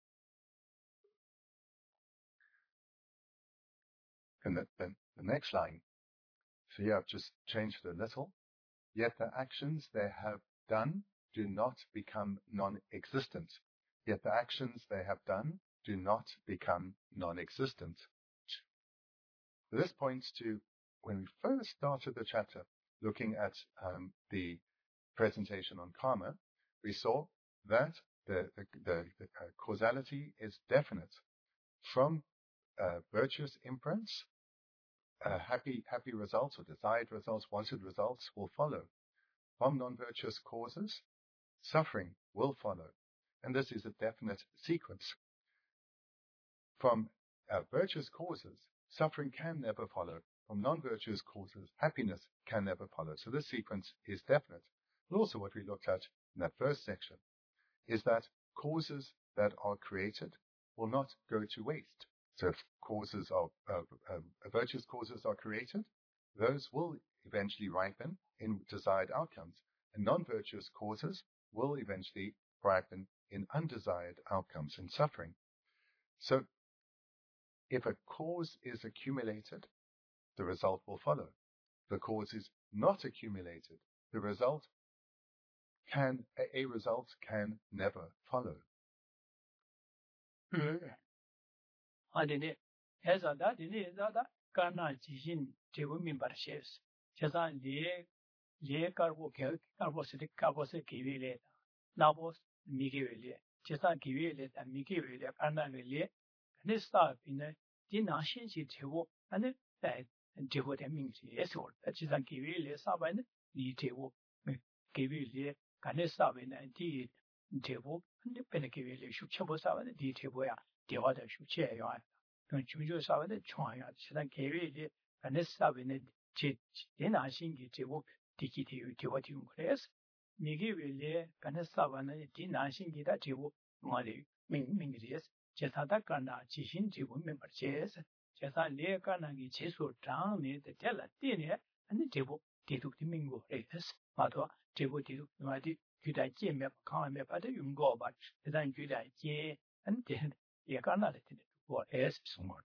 And the, the, the next line, so here I've just changed it a little. Yet the actions they have done do not become non-existent. Yet the actions they have done do not become non-existent. So this points to when we first started the chapter, looking at um, the presentation on karma, we saw that the, the, the, the uh, causality is definite. From uh, virtuous imprints, uh, happy, happy results or desired results, wanted results will follow. From non-virtuous causes, suffering will follow. And this is a definite sequence. From uh, virtuous causes, suffering can never follow. From non-virtuous causes, happiness can never follow. So this sequence is definite. But also what we looked at in that first section is that causes that are created will not go to waste. So if causes of uh, uh, virtuous causes are created, those will eventually ripen in desired outcomes. And non-virtuous causes will eventually ripen in undesired outcomes and suffering. So if a cause is accumulated, the result will follow. If the cause is not accumulated, the result can, a, a result can never follow. Adine, ezada, dine ezada, karna jishin, tebu mimbar shes. Chazan liye, liye karbo, karbo sidik, karbo sidik kiwi le, nabos, miki wile, chazan kiwi le, miki wile, karna wile, nista bine, di nashin si tebu, ane, tebu de mingsi, esol, chazan kiwi le, sabane, ni tebu, kiwi le, kanista bine, di tebu, ane pene kiwi le, shukchabo sabane, di tebu ya. 대화的书写呀，跟中国社会的传呀，现在改为的，反正社会的这电脑性的这个地基的这个提供的是，每个月的反正社会的电脑性的这个我的明明的是，这他的干呐，执行这个明白这是，这他连干那个技术长呢的这了点呢，那这个地图的明白的是，嘛多这个地图嘛的具体界面看面把它用过吧，这咱具体界很点。也干那的我 S 什么。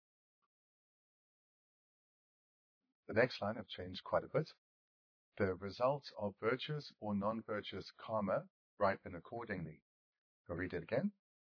The next line I've changed quite a bit. The results of virtuous or non-virtuous karma ripen accordingly. I'll read it again.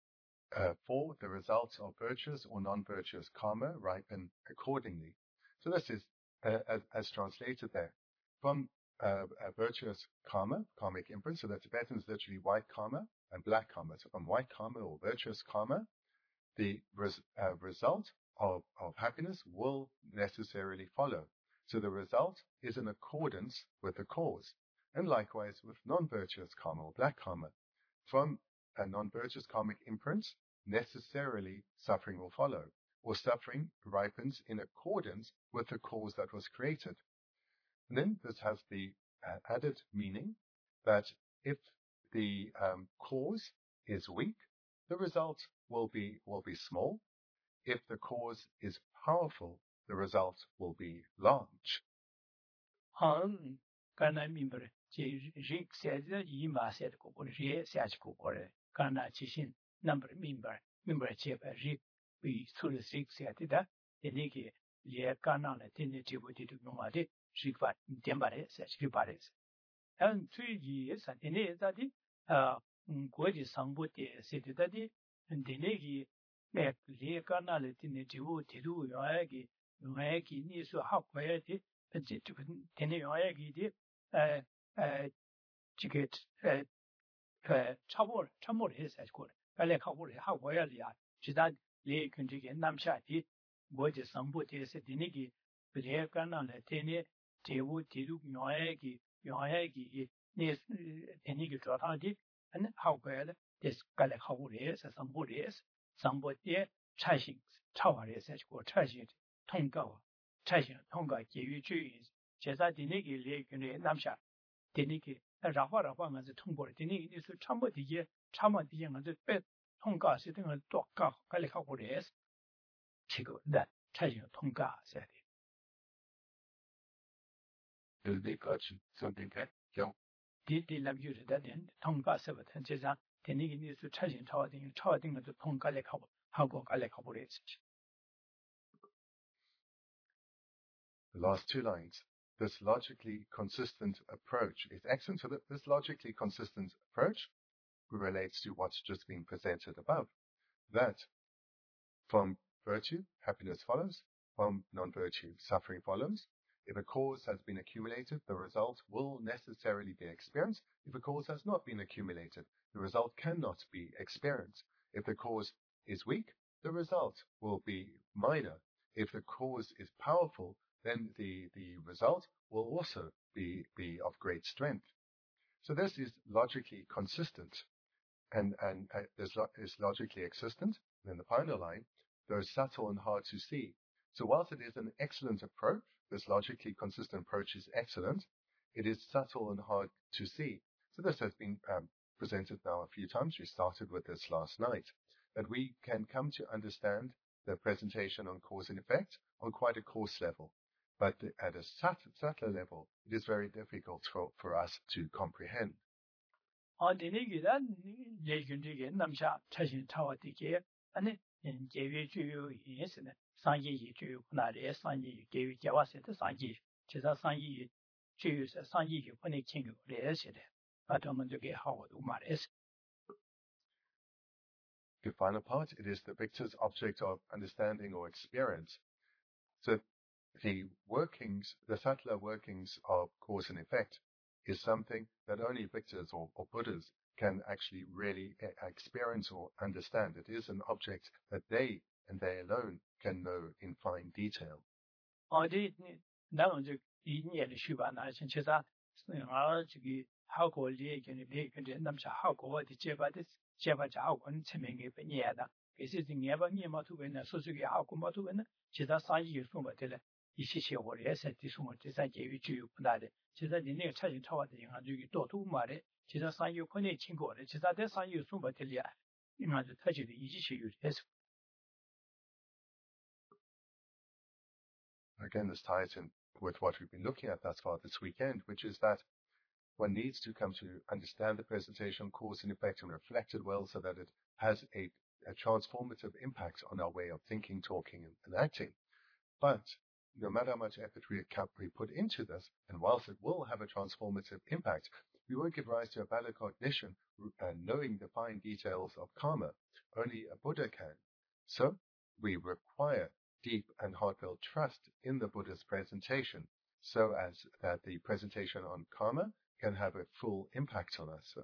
Uh, for the results of virtuous or non-virtuous karma ripen accordingly. So this is uh, as, as translated there. From uh, virtuous karma, karmic imprint, so the Tibetan is literally white karma and black karma. So from white karma or virtuous karma, the res, uh, result of, of happiness will necessarily follow. So the result is in accordance with the cause. And likewise with non-virtuous karma or black karma. From a non-virtuous karmic imprint, necessarily suffering will follow, or suffering ripens in accordance with the cause that was created. And then this has the uh, added meaning that if the um, cause is weak, the result will be will be small. If the cause is powerful, the result will be large. 嗯，刚才明白了，这人现在一马现在过过的，人下去过过的，刚才其实那么明白，明白这个人被处理谁现在的，那个也刚才呢，今天这个这个用啊的，是法点把的，是是把的。嗯，最近三天呢，咋的？啊，嗯，国际上部的，是的，咋的？嗯，的那个。那里刚那里的那这个铁路原来给原来给你说好快的，呃这这个天天原来给的，呃呃这个呃呃差不多差不多的才过来，本来靠过来好快的呀，其他里跟这个南下的，我就上部的是的那个，里刚那里的那这个铁路原来给原来给那天那个早上的，嗯好快的，这是本来靠过来是上部的是。上部的产生超话的三十个产生通告产生通告给予注意现在的那个里跟那南下的那个然后的话我是通过的那个是差不多的些差不多的些我是被通告是等于多告该来考过的是这个的产生通告是的对这个是说这个有的的那就是的通告是不是这样的那个你是产生超定超定的就通告来考好过该来考过的事情 The last two lines. This logically consistent approach is excellent. So that this logically consistent approach relates to what's just been presented above. That from virtue, happiness follows. From non-virtue, suffering follows. If a cause has been accumulated, the result will necessarily be experienced. If a cause has not been accumulated, the result cannot be experienced. If the cause is weak, the result will be minor. If the cause is powerful, then the, the result will also be, be of great strength. So this is logically consistent and, and uh, is, lo- is logically existent. And in the final line, though subtle and hard to see. So whilst it is an excellent approach, this logically consistent approach is excellent, it is subtle and hard to see. So this has been um, presented now a few times. We started with this last night, that we can come to understand the presentation on cause and effect on quite a coarse level. But at a subtle, subtler level, it is very difficult for, for us to comprehend. 어디니기다 예균되게 남자 자신 타와디게 아니 제외주요 예스네 상기이 주요 나래 상기 계획 자와세도 상기 제사 상기 주요서 상기 권의 친구 레시데 아토면 저게 하고도 말했어. The final part, it is the victor's object of understanding or experience. So the workings, the subtler workings of cause and effect is something that only victors or, or Buddhas can actually really experience or understand. It is an object that they and they alone can know in fine detail. 어디 나는 저 이년의 수반나 진짜다 아 저기 하고 얘기는 얘기는 남자 하고 어디 제바데 제바자 하고 체면이 변이하다. 그래서 내가 니마 두변나 소소기 하고 뭐 두변나 제가 상이 소모들 이시시 오래서 뒤송을 제사 계획 주요 분다데 제가 니네 차진 차와데 영화 저기 또도 말에 제가 상이 권의 친구를 제가 대 상이 소모들이야. 이마저 터지도 이시시 요래서 Again, this ties in with what we've been looking at thus far this weekend, which is that one needs to come to understand the presentation, cause and effect, and reflect it well so that it has a, a transformative impact on our way of thinking, talking, and, and acting. But no matter how much effort we, we put into this, and whilst it will have a transformative impact, we won't give rise to a valid cognition uh, knowing the fine details of karma. Only a Buddha can. So we require deep and heartfelt trust in the Buddha's presentation so as that the presentation on karma can have a full impact on us.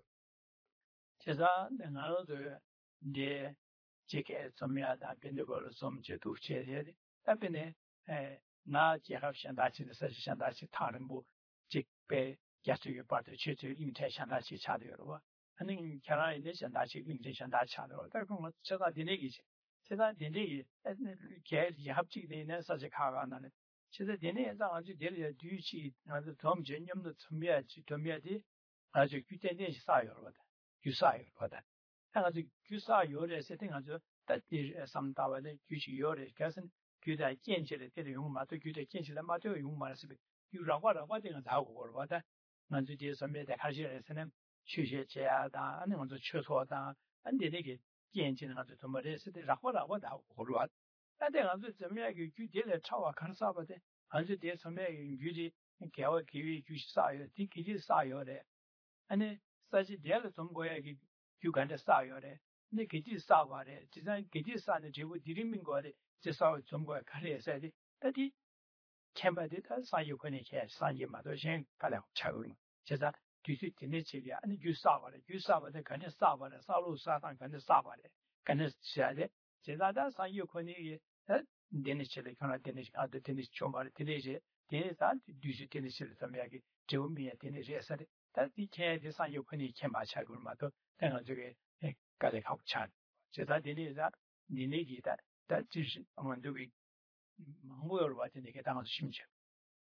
제가 내가도 이제 제게 좀야다 변적으로 좀 제도 제해 답변에 나 제가 현다치는 사실 현다치 다른 뭐 직배 야수의 파트 최초 인태 현다치 차도요. 아니 캐나다에 현다치 인태 현다치 차도요. 그러면 제가 되네기지. 제가 되네기 개 합치되는 사실 가가나는 제가 되네에서 아주 되려 뒤치 아주 좀 전념도 준비하지 준비하지 아주 규제된 사요거든. 규사요거든. 아주 규사요를 세팅하죠. 따지 삼다와의 규시요를 개선 규대建设的 这种嘛，对규대建设的嘛，这个用嘛是有让我让我这个咋过了的？那就这上面在开始的时候，学学家的，那种就缺错的，俺的那个建设那就怎么的，是的，让我让我咋过了？那这样子怎么样？个具体的炒啊，看啥不的？还是这上面具体给我给予具啥样？这具体啥样的？俺呢，实际第二个中国也给就干的啥样的？那具体啥话的？就像具体啥的，结果地理民国的。至少中国看来说的，但是前半的他商业可能些商业嘛，都先看了吃了嘛。其实就是真的这里啊，你就啥话的，就啥话的，肯定啥话的，啥路啥上肯定啥话的，肯定是的。其实他商业可能也，呃，真的是的，看来真的是啊，真的是全部的，真的是，真的啥就是真的是怎么样的，这方面真的是是的。但是以前的商业可能先把吃了嘛，都等到这个哎，搞得好吃。其实真的是你那个的。但就是我们这个盲目的话，就那个当时兴趣。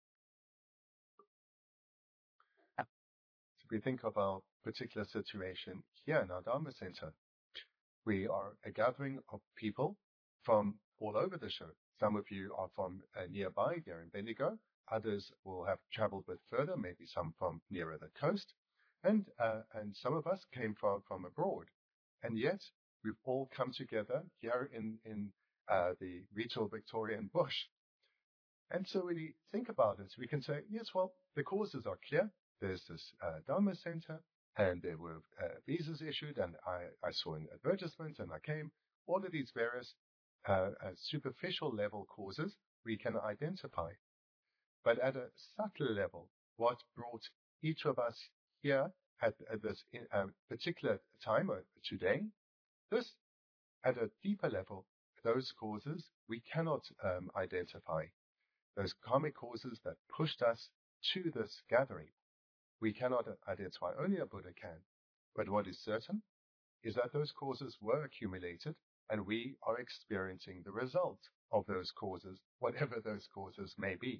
So we think of our particular situation here in our Dharma Center. We are a gathering of people from all over the show. Some of you are from uh, nearby, here in Bendigo. Others will have traveled a bit further, maybe some from nearer the coast. And, uh, and some of us came from, from abroad. And yet we've all come together here in, in Uh, the Ritual Victorian bush. And so when we think about it, we can say, yes, well, the causes are clear. There's this uh, Dharma Center, and there were uh, visas issued, and I, I saw an advertisement, and I came. All of these various uh, uh, superficial level causes we can identify. But at a subtle level, what brought each of us here at, at this uh, particular time, or today, this, at a deeper level, those causes we cannot um, identify. Those karmic causes that pushed us to this gathering, we cannot identify. Only a Buddha can. But what is certain is that those causes were accumulated, and we are experiencing the result of those causes, whatever those causes may be.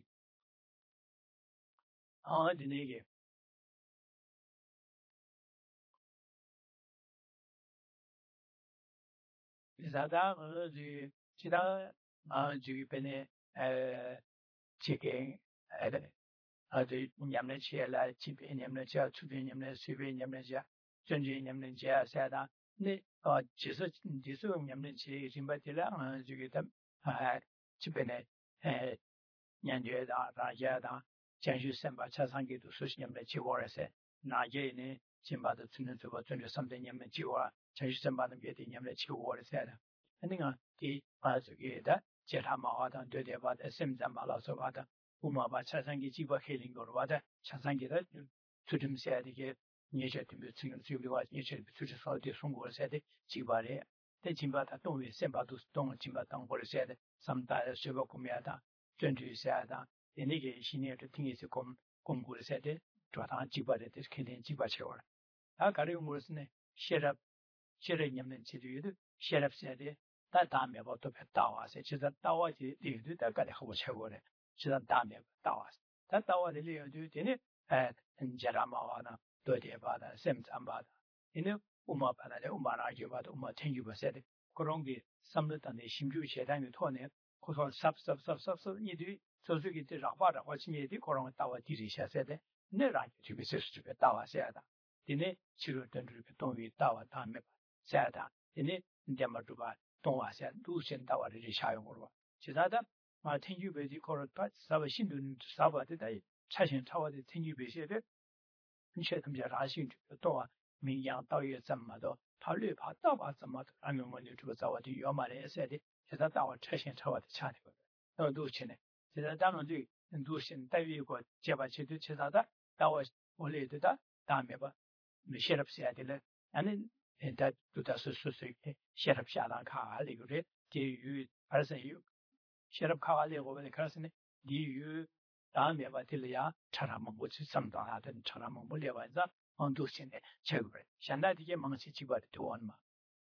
아, 디네게. 이사다 어디 지다 아 주변에 에 지게 에 어디 냠내 치엘라 집에 냠내 자 주변 냠내 수변 냠내 자 전지 냠내 자 사다 네 어, 지서 지서 냠내 치 심바티라 아 주게다 아 집에네 에 냔제다 라자다 전주 선바 차상기도 수십 냠내 지워서 나게네 진바도 듣는 저거 전주 삼대 냠내 지워 전주 선바는 게 냠내 지워서 아니가 이 아주게다 제라마와다 되대바다 셈잠발아서바다 우마바 차상기 지바 헬링 거로바다 차상기다 투dim세야 되게 예제팀 지금 지우리와 예제 투지서디 송고세데 지바레 대진바다 동위 셈바도 동 진바당 거르세데 삼다에 쉐바고미야다 전주세야다 이게 신의의 등에서 공 공고세데 저다 지바레 데스케네 지바체월 아 가리고 무슨네 셰랍 셰레님는 지도에도 셰랍세데 다 다음에 뭐또 뱉다와서 진짜 따와지 리도 다가래 하고 채워래 진짜 다음에 따와서 다 따와를 리도 되네 에 인자라마와나 도대바다 셈잠바다 이네 우마바다에 우마라기바다 우마 챙기버세데 그런 게 삼르단의 심주 재단이 토네 고소 삽삽삽삽삽 니들이 저쪽에 라바라 와치미에디 그런 따와 디리샤세데 내라 주비스 주베 따와세야다 디네 치료던 주베 동위 따와 다음에 세야다 디네 인자마두바 동화세 루션 따와를 샤용으로 지사다 마 텐주베디 코르파 사바 신두는 사바데다 차신 차와데 텐주베시에 인체 금자 라신 또와 민양 따위에 잠마도 탈류 받다 받자마도 아니면 유튜브 자와디 요마레 에세디 제가 따와 차신 차와데 차네 거 루치네 제가 당은지 루션 따위고 제바치도 제사다 따와 원래도다 다음에 봐 미셰럽시아들 아니 that to the society share up shalan ka ali gure di yu person yu share up ka ali go ne karasne di yu da me ba til ya chara mo go chi sam da ha den chara mo le ba za on du sin ne che gure shan da di ge mang chi chi ba de won ma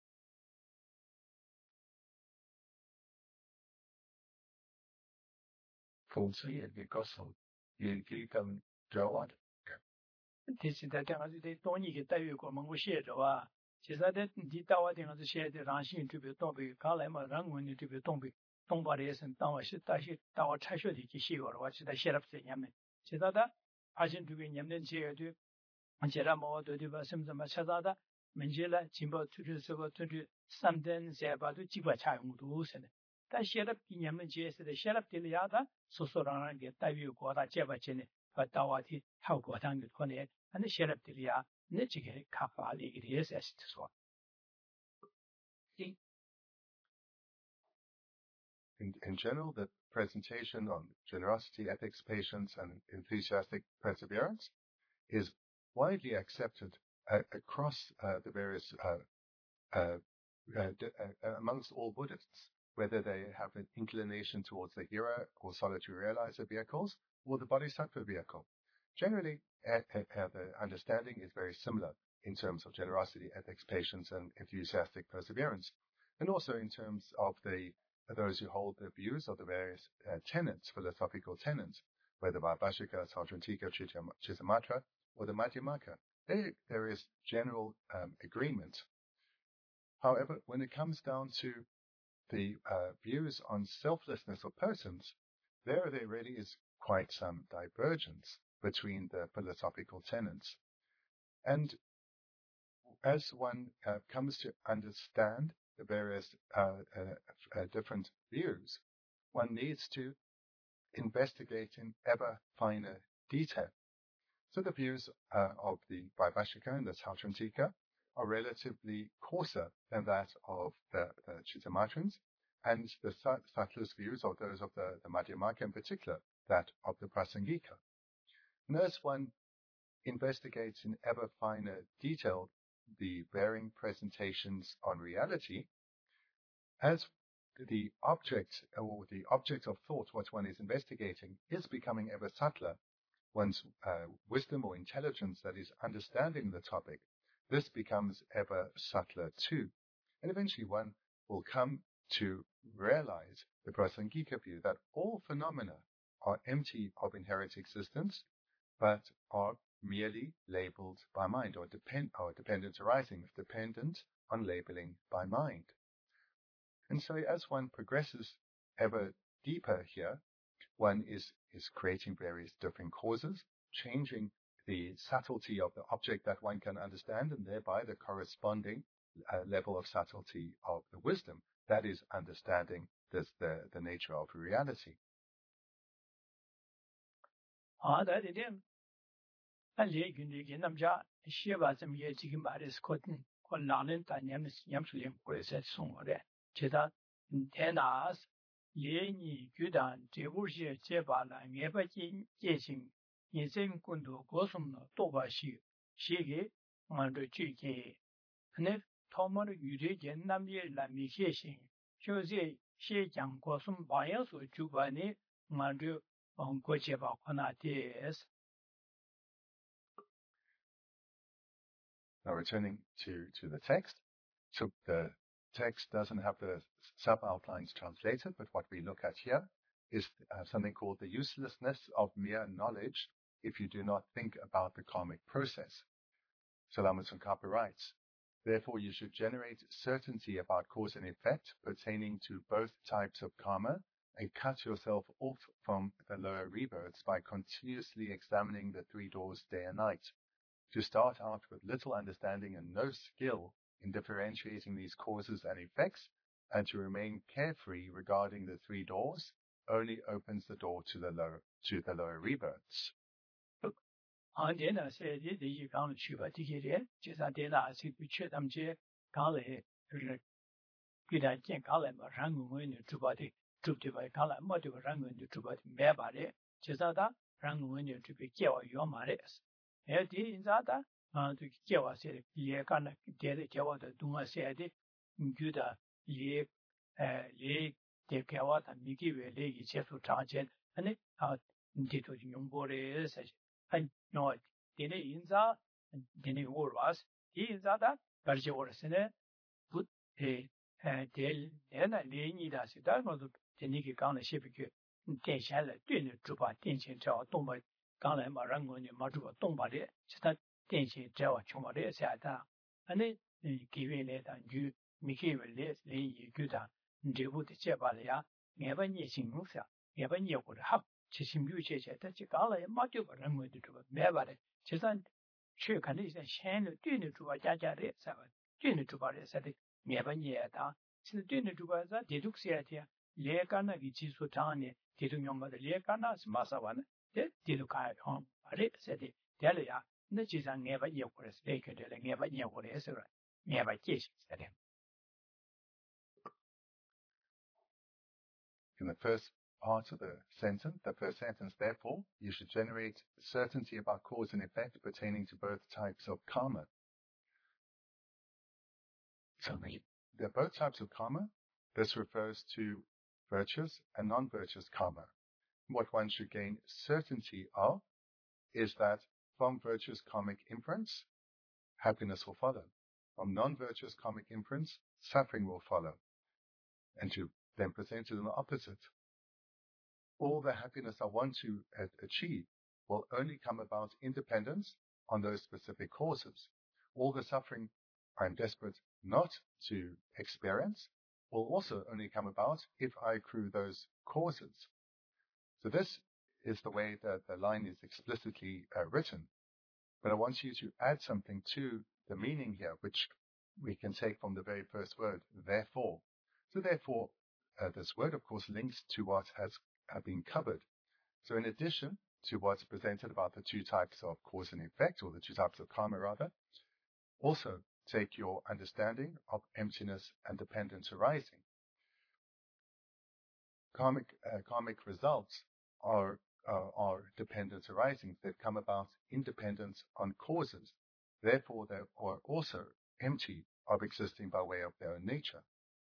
full see it because you you come draw on ti si da da de to ni ge da yu go mo xie zhe wa其实的你到我定是写的让心这边东北刚来嘛，让我们这边东北东北的也是当我是大学到我产学的去写过了，我记得写了不少年们。其实的，而且这个年们写的，写了毛多的吧，什么什么其他的，门前了，进步出去这个出去三点三把都几百差用都是的。但写了比年们写是的，写了比了呀的，说说让人给待遇过大结巴进来，和到我的好过当的可能，那写了比了呀。那这个看法里的也是说。 In, in general, the presentation on generosity, ethics, patience, and enthusiastic perseverance is widely accepted uh, across uh, the various, uh, uh, uh, uh, amongst all Buddhists, whether they have an inclination towards the hero or solitary realizer vehicles or the bodhisattva vehicle. Generally, uh, uh, the understanding is very similar in terms of generosity, ethics, patience, and enthusiastic perseverance, and also in terms of the uh, those who hold the views of the various uh, tenets, philosophical tenets, whether Vaibhashika, Sautrantika, Chitamatra, or the Madhyamaka. There, there is general um, agreement. However, when it comes down to the uh, views on selflessness of persons, there there really is quite some divergence between the philosophical tenets. And as one uh, comes to understand the various uh, uh, uh, different views, one needs to investigate in ever finer detail. So the views uh, of the Vaibhashika and the Sautrantika are relatively coarser than that of the, the Chittamatrans, and the subtlest views of those of the, the Madhyamaka, in particular, that of the Prasangika. And as one investigates in ever finer detail the varying presentations on reality, as the object or the object of thought, what one is investigating, is becoming ever subtler. One's uh, wisdom or intelligence that is understanding the topic, this becomes ever subtler too. And eventually one will come to realize the Prasangika view that all phenomena are empty of inherent existence, but are merely labeled by mind, or depend or dependent arising, dependent on labeling by mind. And so as one progresses ever deeper here, one is, is creating various different causes, changing the subtlety of the object that one can understand, and thereby the corresponding uh, level of subtlety of the wisdom that is understanding this, the, the nature of reality. Ah, that is it. And you can get them job. She was a mere chicken by this cotton, or Lanin, and Yamslim, Grace at Songore. Cheta, Tenas, Yeni, Gudan, Jebushi, Jebala, Nebaji, Jessing, Yesen Kundu, Gosum, Tobashi, Shigi, and the Chiki. And if Tomor Yuri, Nambi, Lami, Shishing, Jose, She Yang Gosum, Bias, or Jubani, Mandu, on Gocheva, Konates. Now returning to, to the text. So the text doesn't have the sub-outlines translated, but what we look at here is uh, something called the uselessness of mere knowledge if you do not think about the karmic process. So Lama Tsongkhapa writes, therefore you should generate certainty about cause and effect pertaining to both types of karma and cut yourself off from the lower rebirths by continuously examining the three doors day and night. To start out with little understanding and no skill in differentiating these causes and effects, and to remain carefree regarding the three doors, only opens the door to the lower to the lower rebirths. Edi inzada, tu kiwa se ye kana de kiwa da dunga se de nguda ye ye de kiwa da migi we le yi che su chang chen ane a de to yong bo le se an no de ne inza de ne wo was di inzada gar je wo se ne bu de de ne na le ni da se da no de ni ki gang le she bi ke de shan le de ne zhu ba dian qian zhao dong ba 刚才马上我呢马主动把的，其他电信只要全部的下单，安尼嗯给原来的就没给原来来一个的，你这部的接把了呀，俺把你形容下，俺把你或者好，其实没有这些，但是刚才马就把人我的这个买把的，其实去看那些钱的对的主把家家的啥个，对的主把的啥的，俺把你的，其实对的主把啥地图些的，来干那个技术上呢，地图用么的，来干那是嘛啥玩的。 Did I on it? Said it. Delia, Nages and never yet was taken, never yet was never kiss, said him. In the first part of the sentence, the first sentence, therefore, you should generate certainty about cause and effect pertaining to both types of karma. So there are both types of karma. This refers to virtuous and non-virtuous karma. What one should gain certainty of is that from virtuous karmic inference, happiness will follow. From non-virtuous karmic inference, suffering will follow. And to then present it in the opposite. All the happiness I want to achieve will only come about in dependence on those specific causes. All the suffering I'm desperate not to experience will also only come about if I accrue those causes. So this is the way that the line is explicitly uh, written. But I want you to add something to the meaning here, which we can take from the very first word, therefore. So therefore, uh, this word, of course, links to what has uh, been covered. So in addition to what's presented about the two types of cause and effect, or the two types of karma rather, also take your understanding of emptiness and dependence arising. Karmic, uh, karmic results are, uh, are dependence arising that come about in dependence on causes. Therefore, they are also empty of existing by way of their own nature.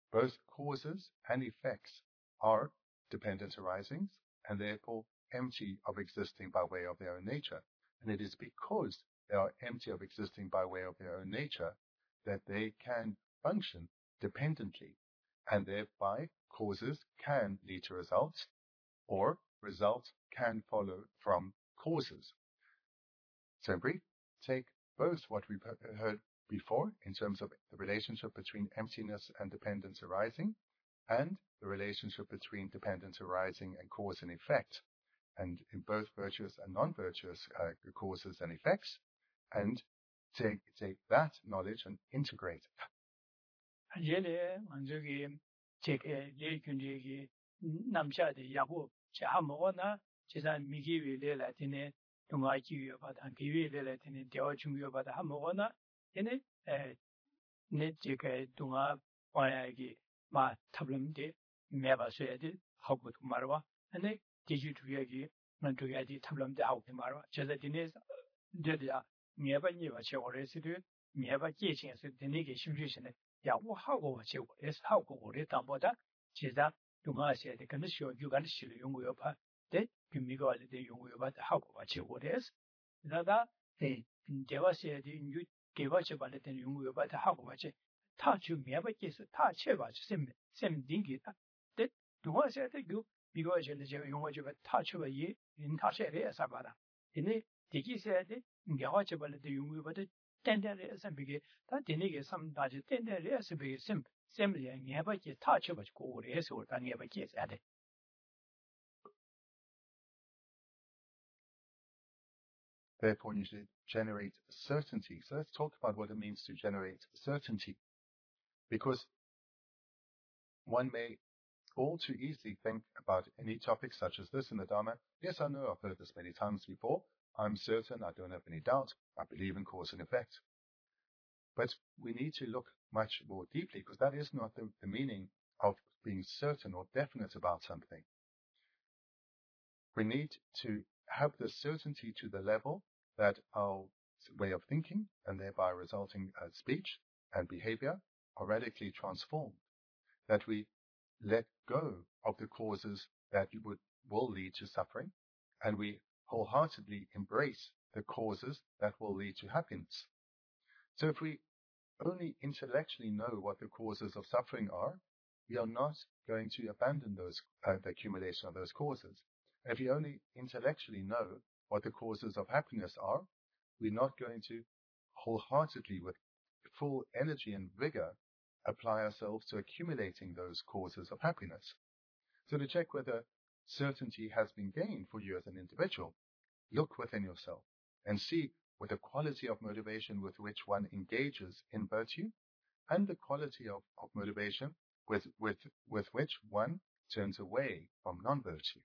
both causes and effects are dependent arisings and therefore empty of existing by way of their own nature. And it is because they are empty of existing by way of their own nature that they can function dependently, and thereby causes can lead to results, or results can follow from causes. So in brief, take both what we've heard before in terms of the relationship between emptiness and dependence arising, and the relationship between dependence arising and cause and effect, and in both virtuous and non-virtuous uh, causes and effects, and take take that knowledge and integrate it. Anjele manjogi cheke le kunjegi namsha de yabu cha mogona chesa migiwi le la tine tunga jiyo bada giwi le la tine dewa chungyo bada ha mogona tine eh ne cheke tunga payagi ma tablam de meba soyade habu marwa ane deju tuyagi man tuyadi tablam de habu marwa chesa tine deja meba ni ba che ore sidu meba ji chen su tine ge shimju shine ya wo hago wa che wo es hago wo le tambo da chesa tunga se de kan sho yu gan shi le yong yo pa de gyumi go le de yong yo ba hago wa che wo des da da de dewa se de yu ge wa che ba le de yong yo ba hago wa che ta chu meba ji su ta che ba sem sem ding gi da de tunga se de yu mi go che le je yong wo je ba ta chu ba yi in ta che le sa ba da de Digi said, Gawachable the Yungu, but tender as a big, that Dinnig some dodge tender as a big sim, simply and never get touch of a school, yes, or never gets at it. Therefore, you should generate certainty. So let's talk about what it means to generate certainty. Because one may all too easily think about any topic such as this in the Dharma. Yes, I know I've heard this many times before. I'm certain, I don't have any doubt, I believe in cause and effect. But we need to look much more deeply, because that is not the, the meaning of being certain or definite about something. We need to have the certainty to the level that our way of thinking, and thereby resulting uh, speech and behavior, are radically transformed. That we let go of the causes that would, will lead to suffering, and we wholeheartedly embrace the causes that will lead to happiness. So if we only intellectually know what the causes of suffering are, we are not going to abandon those, uh, the accumulation of those causes. If we only intellectually know what the causes of happiness are, we're not going to wholeheartedly, with full energy and vigor, apply ourselves to accumulating those causes of happiness. So to check whether certainty has been gained for you as an individual, look within yourself and see with the quality of motivation with which one engages in virtue, and the quality of, of motivation with, with, with which one turns away from non-virtue.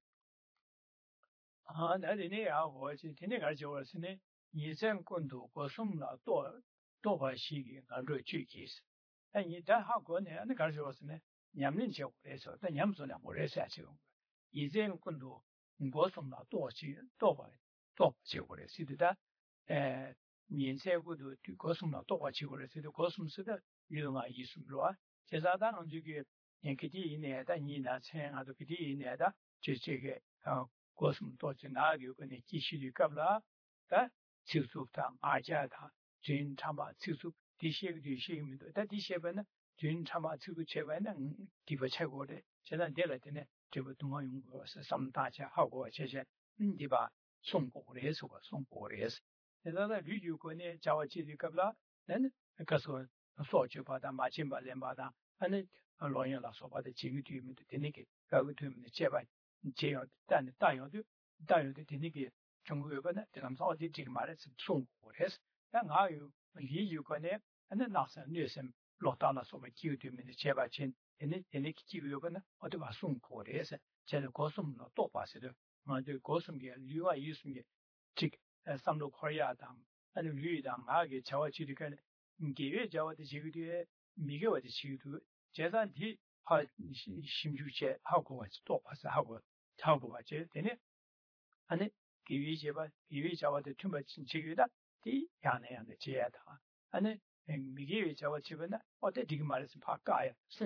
Ah, that in here, I was in the Gajoas in it, Yizan Kundu, Gosumla, Dor, Doba Shigi, and Ruchikis. And you that how good and the Gajoas in it, Yamlin Joe, the Yamson or Essatio. Yizan Kundu, Gosumla, Dorchi, Doba, Doba Chigore, see that. Uh, means I would do Gosumla, Doba Chigore, see the Gosum Sida, you know, Yisum Loa, Chesada on you get Yankee in there, Nina, Sang, Adokiti in there, Chichig, Gosum Tochina, you can Kishi Kabla, that Tilsufta, Ajata, Jin Tamba, Tilsup, Dishik, Dishim, that Dishaban, Jin Tamba, Tilku Chevan, and Diva Chagode, Chedan Delatine, Tibatum, some Tacha, how was Checha, Diba, some Bores or some Bores. The other you go near Jawachi Kabla, then a castle, a fortune, Machimba Lembada, and a lawyer Lasoba, the Chigutu, the Tiniki, go to him, the Cheva. Jail, then the dial, dial the Tiniki, Chunguban, then I'm all the Jigmaris, some orders, then how you, you go there, and then Nasa news him, Lotana so my cute in the Cheva chin, in it, in it, Kiguban, or the Basum orders, Chen Gosum, not Topasido, and the Gosum, you are using it, chick, and some look Koreadam, and read on Agi, Chawachi, give it Jawa the Chigudu, Miguel the Chigudu, Jezan he. How Shimjuche, how go I stop as a how how go I did it? And it give each of us, give each our the too much in Chiguda, the Yana and the Chieta. And it and we give each our chibana, or the Digmaris Parkaya, soon,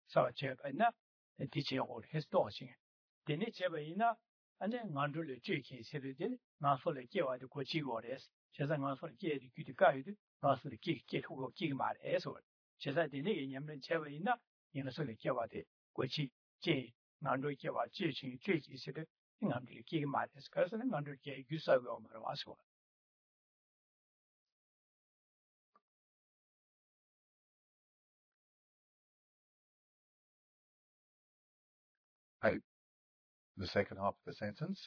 sawa cheba ina di che or hes do sing deni cheba ina ane ngandu le che ki se de den na so le ke wa de ko chi go res che sa ngan so le ke di ki ka yu de na so le ke ke tu go ki ma de so che sa deni ye nyam le cheba ina yin so le ke wa de ko chi che ngandu ke wa che chi che ki se de ngandu le ki ma de ka so ngandu ke yu sa go ma wa so Right. The second half of the sentence.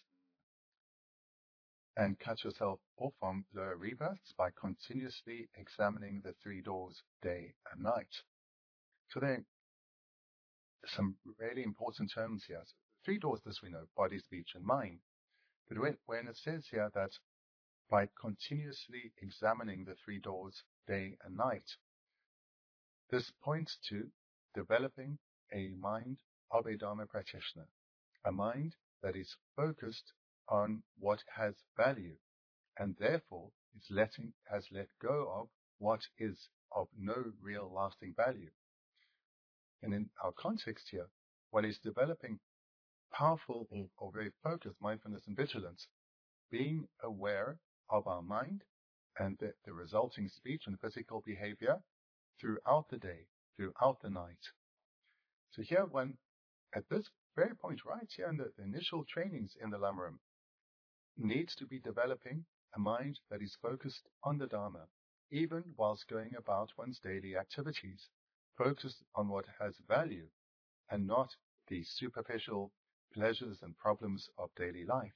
And cut yourself off from lower rebirths by continuously examining the three doors day and night. So there are some really important terms here. So three doors, this we know, body, speech, and mind. But when, when it says here that by continuously examining the three doors day and night, this points to developing a mind of a Dharma practitioner, a mind that is focused on what has value, and therefore is letting, has let go of what is of no real lasting value. And in our context here, one is developing powerful or very focused mindfulness and vigilance, being aware of our mind and the, the resulting speech and physical behavior throughout the day, throughout the night. So here one, at this very point right here in the, the initial trainings in the Lamaram, needs to be developing a mind that is focused on the Dharma, even whilst going about one's daily activities, focused on what has value and not the superficial pleasures and problems of daily life.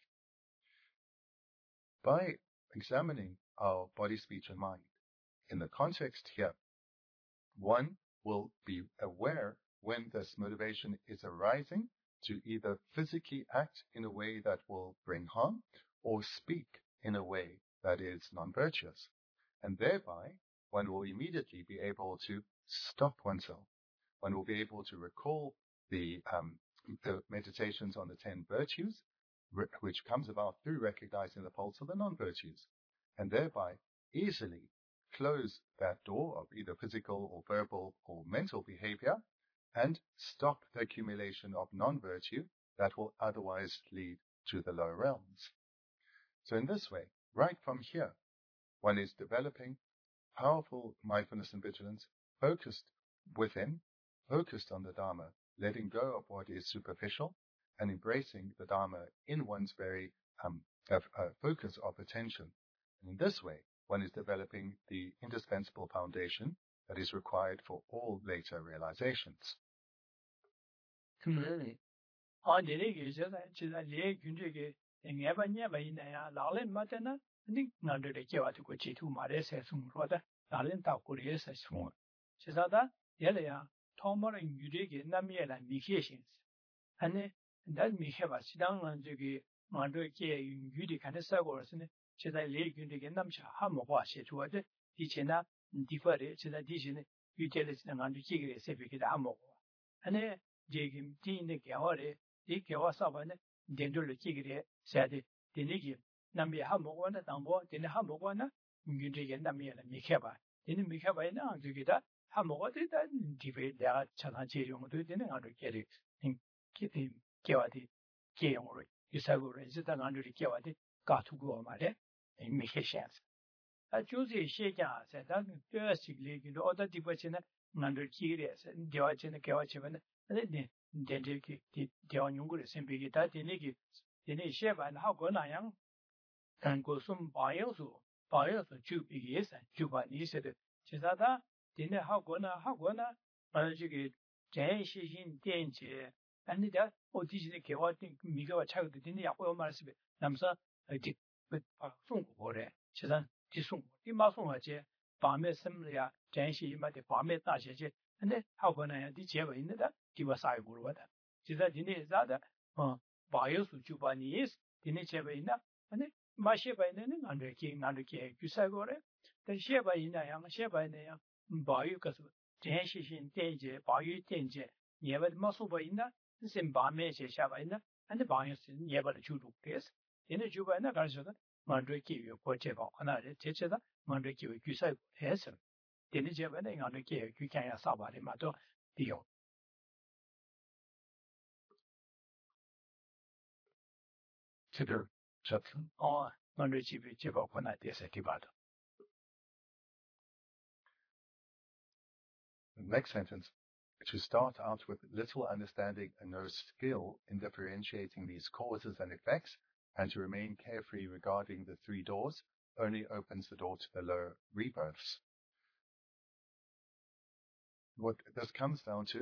By examining our body, speech, and mind in the context here, one will be aware when this motivation is arising to either physically act in a way that will bring harm or speak in a way that is non-virtuous. And thereby, one will immediately be able to stop oneself. One will be able to recall the, um, the meditations on the ten virtues, which comes about through recognizing the pulse of the non-virtues, and thereby easily close that door of either physical or verbal or mental behavior and stop the accumulation of non-virtue that will otherwise lead to the lower realms. So in this way, right from here, one is developing powerful mindfulness and vigilance, focused within, focused on the Dharma, letting go of what is superficial and embracing the Dharma in one's very um, uh, focus of attention. And in this way, one is developing the indispensable foundation that is required for all later realizations. ane jegim tiine gyaware di gyawa sabane dendul chigire sade denigi nambi ha mogwana dambo dene ha mogwana ngündige nambi la mikheba dene mikheba ina angugida ha mogode da dibe da chana je용 do dene ngaro keri ning kiti gyawadi gy용ro isagore zita ngaro gyawadi gatugo mare mikheshans a juzi sheja sa da tyasigli gido oda dibachina ngandor chigire sa gyawachina gyawachibane ane dende ki di gyawanyungure sembigi da dene ki dene sheba na hago na yang kan go sum bayo su bayo su chubigi yesa chuba ni se de chizada dene hago na hago na ane jige jen shi shin denje ane da odijine gyawa migawa chagodo dene yagoyo marasibe namsa di pa sunggo bore chizan di sunggo di ma sungwa je bame semya jen shi yima de bame da je je ane hago na yang di jeba ina da diwa sayo gurwa da chiza dine zada bayo su chuba ni is dine jeba ina ane ma sheba ina ne ngandre ki ngandre ki gyusa gore da sheba ina yang sheba ina yang bayo kasu jen shi shin denje bayo denje nyeba ma suba ina sim bame je shaba ina ane bayo sin nyeba de chudu des dine chuba ina garso da ngandre ki yo ko jeba ana de cheche da ngandre ki yo gyusa des dine jeba ina ngandre ki gyu kan ya saba de ma to diyo consider Chatham or non-rechieve Chivapana Desatibata. The next sentence, to start out with little understanding and no skill in differentiating these causes and effects, and to remain carefree regarding the three doors, only opens the door to the lower rebirths. What this comes down to,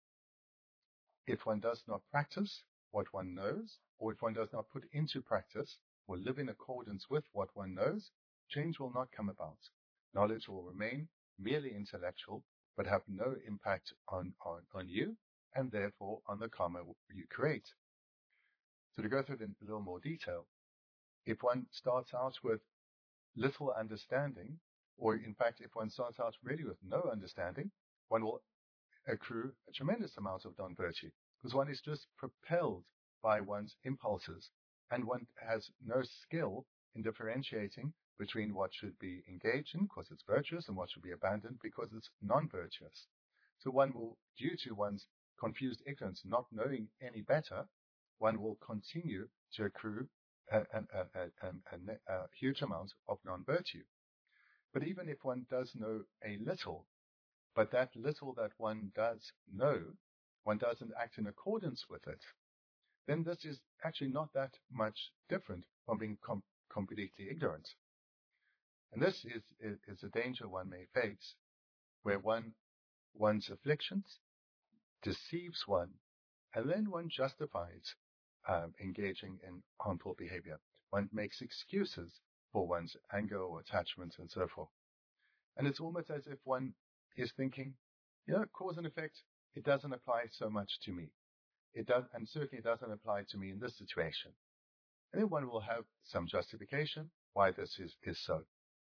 if one does not practice what one knows, or if one does not put into practice or live in accordance with what one knows, change will not come about. Knowledge will remain merely intellectual, but have no impact on, on, on you, and therefore on the karma you create. So to go through it in a little more detail, if one starts out with little understanding, or in fact, if one starts out really with no understanding, one will accrue a tremendous amount of non-virtue, because one is just propelled by one's impulses, and one has no skill in differentiating between what should be engaged in, because it's virtuous, and what should be abandoned, because it's non-virtuous. So one will, due to one's confused ignorance, not knowing any better, one will continue to accrue a, a, a, a, a huge amount of non-virtue. But even if one does know a little, but that little that one does know, one doesn't act in accordance with it, then this is actually not that much different from being com- completely ignorant. And this is, is, is a danger one may face, where one one's afflictions deceives one, and then one justifies um, engaging in harmful behavior. One makes excuses for one's anger or attachment and so forth. And it's almost as if one is thinking, you know, cause and effect, it doesn't apply so much to me. It does, and certainly doesn't apply to me in this situation. And then one will have some justification why this is, is so.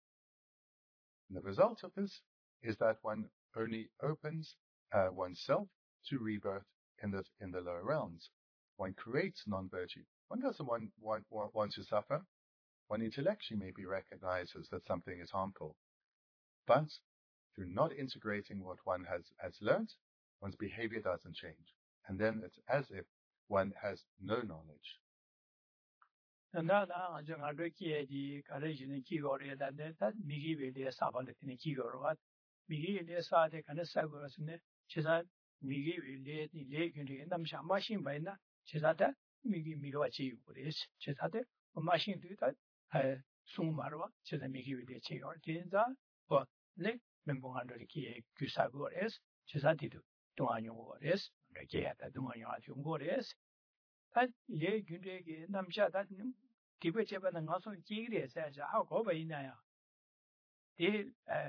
And the result of this is that one only opens uh, oneself to rebirth in the in the lower realms. One creates non-virtue. One doesn't want, want, want, want to suffer. One intellectually maybe recognizes that something is harmful. But through not integrating what one has, has learned, one's behavior doesn't change. And then it's as if one has no knowledge. And now, I'm going to get the courage in the key or that that Migi will be a sabbath in the key or what Migi is a kind of sabbath in it. She's a Migi will lead the lake in the Namsha machine by now. She's at that Migi Migachi would is. She's at it. A machine do that. Soon Marwa, she's a Migi will be a chick or Tinza or Nick Membo under the key Kusago is. She's at it. Duanyo is. The key at the Duanyo is. That ye Gundegi Namsha that Tibet and also Giri says, how go by now? The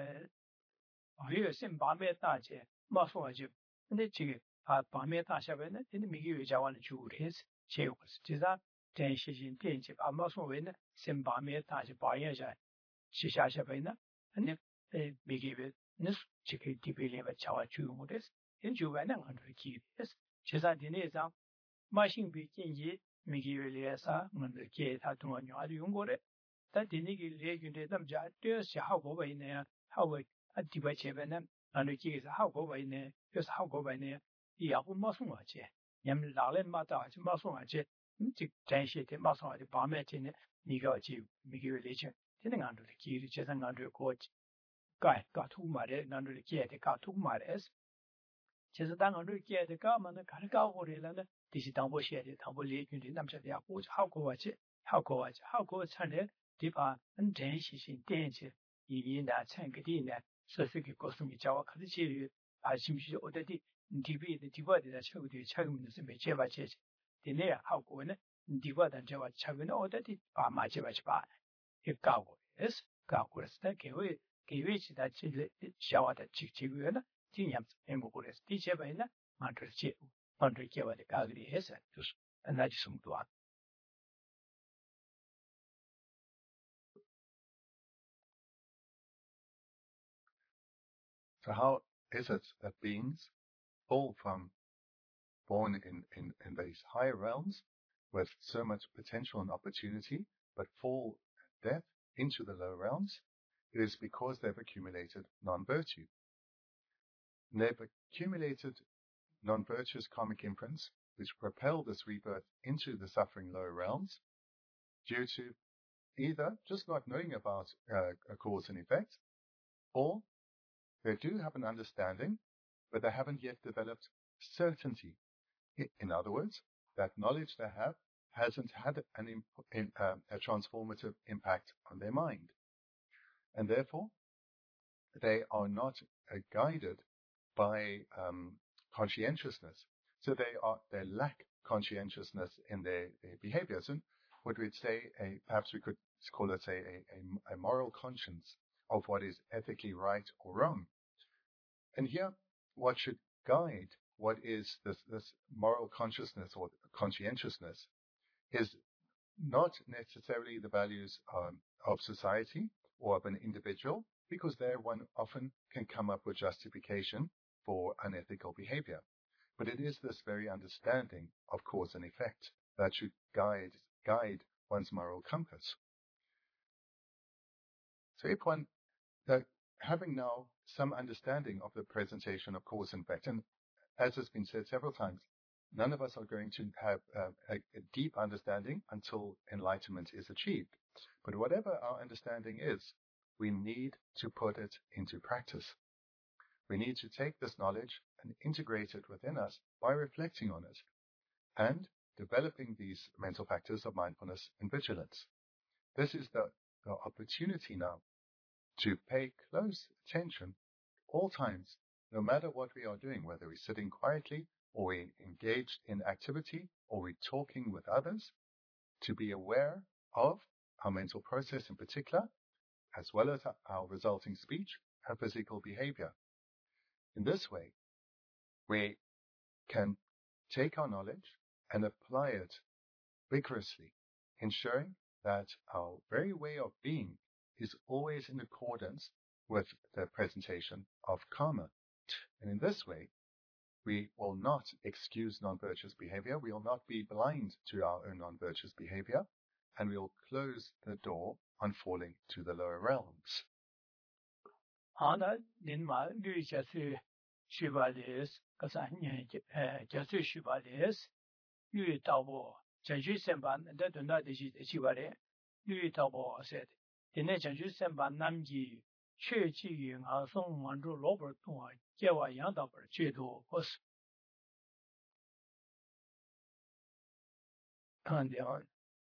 uh, Sim Bametache, Moswaji, and the Chig, Bameta in the Migi Jawan Juris, she was Tiza, ten Shishin Pinchip, a Moswin, Sim Bametache, Bayaja, Shisha Shabina, and the Migi Nis Chiki Tibili of Chawa Juris, in Juvenile under the key is, Chisadineza. Machine being ye, Migi Eliasa, when the kid had to on your young got it. That the niggy leg in them jar, there's how go by there, how a debate them, and the kids how go by there, just how go by there. Yahu Maswache, Yam Lalen Mata, Maswache, Tanshit, Maswa, Bamet in Nigachi, Migi religion, sitting under the key, just under a coach. Guy got two muddy, under the key, the got two muddies. Just down under the key, the government, the Kanaka or the this is Tambo shed, Tambo Lake, and Namsa, how go watch it, how go watch, how go Sunday, Dipa, and dances in danger, in that Sankadina, so think it goes to me, Jawa Kadichi, I seem to already divide the divided that showed the Chagunas and Java Church. The near how go in it, divide and Java Chagun already, by my Javach bar. If Gago is, Gago is taken away, gave it that shower that Chichiguana, Tinyams, and Mogures, teacher by that, Mantra Chip. Under Kiva the Gagri is and that's some to one. So how is it that beings fall from born in, in, in these higher realms with so much potential and opportunity, but fall at death into the lower realms? It is because they've accumulated non-virtue. They've accumulated non-virtuous karmic imprints, which propel this rebirth into the suffering lower realms, due to either just not knowing about uh, a cause and effect, or they do have an understanding, but they haven't yet developed certainty. In other words, that knowledge they have hasn't had an imp- in, uh, a transformative impact on their mind. And therefore, they are not uh, guided by um, conscientiousness. So they are they lack conscientiousness in their, their behaviors. And what we'd say, a, perhaps we could call it a, a, a moral conscience of what is ethically right or wrong. And here, what should guide what is this, this moral consciousness or conscientiousness is not necessarily the values um, of society or of an individual, because there one often can come up with justification for unethical behavior. But it is this very understanding of cause and effect that should guide guide one's moral compass. So if one, uh, having now some understanding of the presentation of cause and effect, and as has been said several times, none of us are going to have uh, a, a deep understanding until enlightenment is achieved. But whatever our understanding is, we need to put it into practice. We need to take this knowledge and integrate it within us by reflecting on it and developing these mental factors of mindfulness and vigilance. This is the, the opportunity now to pay close attention all times, no matter what we are doing, whether we're sitting quietly or we're engaged in activity or we're talking with others, to be aware of our mental process in particular, as well as our resulting speech and physical behavior. In this way, we can take our knowledge and apply it vigorously, ensuring that our very way of being is always in accordance with the presentation of karma. And in this way, we will not excuse non-virtuous behavior, we will not be blind to our own non-virtuous behavior, and we will close the door on falling to the lower realms. Ana ninma lu jasu shubales kasanya jasu shubales lu tabo janju semban da dunda de ji de chibare lu tabo said dine janju semban namji che chi yi nga song manju lober tuwa jewa yang da ber che do os kan de on.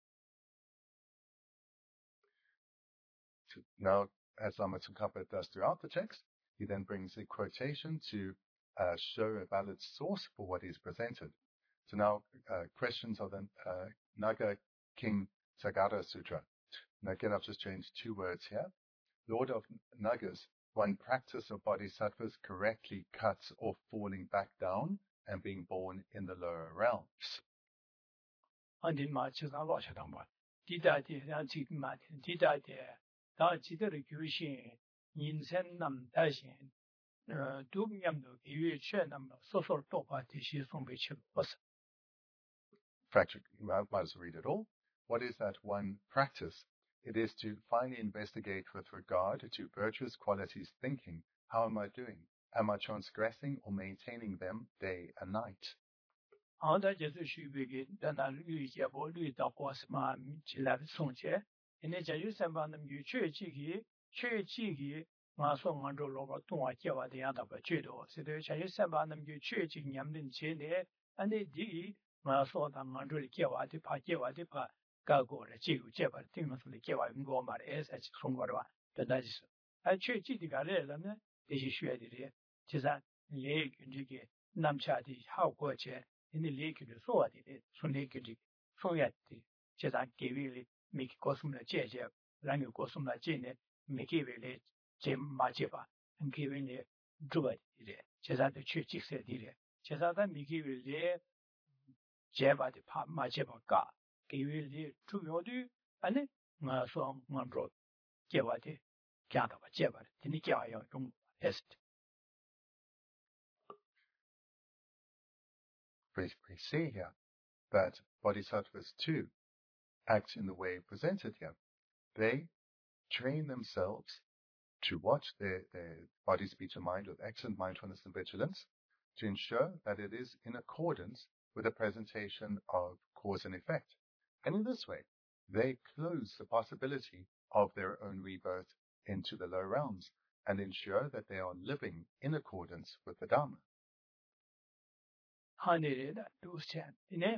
Now, as Lama Tsongkhapa does throughout the text, he then brings a quotation to uh, show a valid source for what is presented. So now, uh, questions of the uh, Naga King Sagara Sutra. Now again, I've just changed two words here. Lord of Nagas, one practice of bodhisattvas correctly cuts off falling back down and being born in the lower realms. Andin ma chizang lo chadang ba. Dida di yang chik ma di dida di da jidar gyu xin yin sen nam da xin du nyam do yu che nam so so to ba di xi song bei chi was. In fact, you might as well read it all. What is that one practice? It is to finally investigate with regard to virtuous qualities thinking, how am I doing? Am I transgressing or maintaining them day and night? Anda jesu shubigi dana lu jebo lu da bos ma chi la song che. Ine jayu senpa nam yu che chi gi che chi gi ma so ngan ro lo ba tuwa che wa de ya da ba che do. Se de jayu senpa nam yu che chi nyam den che ne ane di ma so da ngan ro che wa de pa che wa de pa ga go le chi gu che ba ting ma so le che wa ngo ma le sa chi song ba ba da da ji. A che chi di ga le la ne de ji xue de de. Ji san le gu ji ge nam cha di hao guo che. In the lake de so at it, so naked, so yet, Chesan gave it, make cosum la jeje, lang cosum la gene, make it, Jim Majeva, and giving it druid, Chesan the church said it, Chesan make it, Jeva the pa Majeva ga, gave it to Yodu, and then my song one road, Jeva the Java Jeva, the Nikia young est. We, we see here that bodhisattvas too act in the way presented here. They train themselves to watch their, their body, speech, and mind with excellent mindfulness and vigilance to ensure that it is in accordance with the presentation of cause and effect. And in this way, they close the possibility of their own rebirth into the low realms and ensure that they are living in accordance with the Dharma. 하늘에다 두세 이네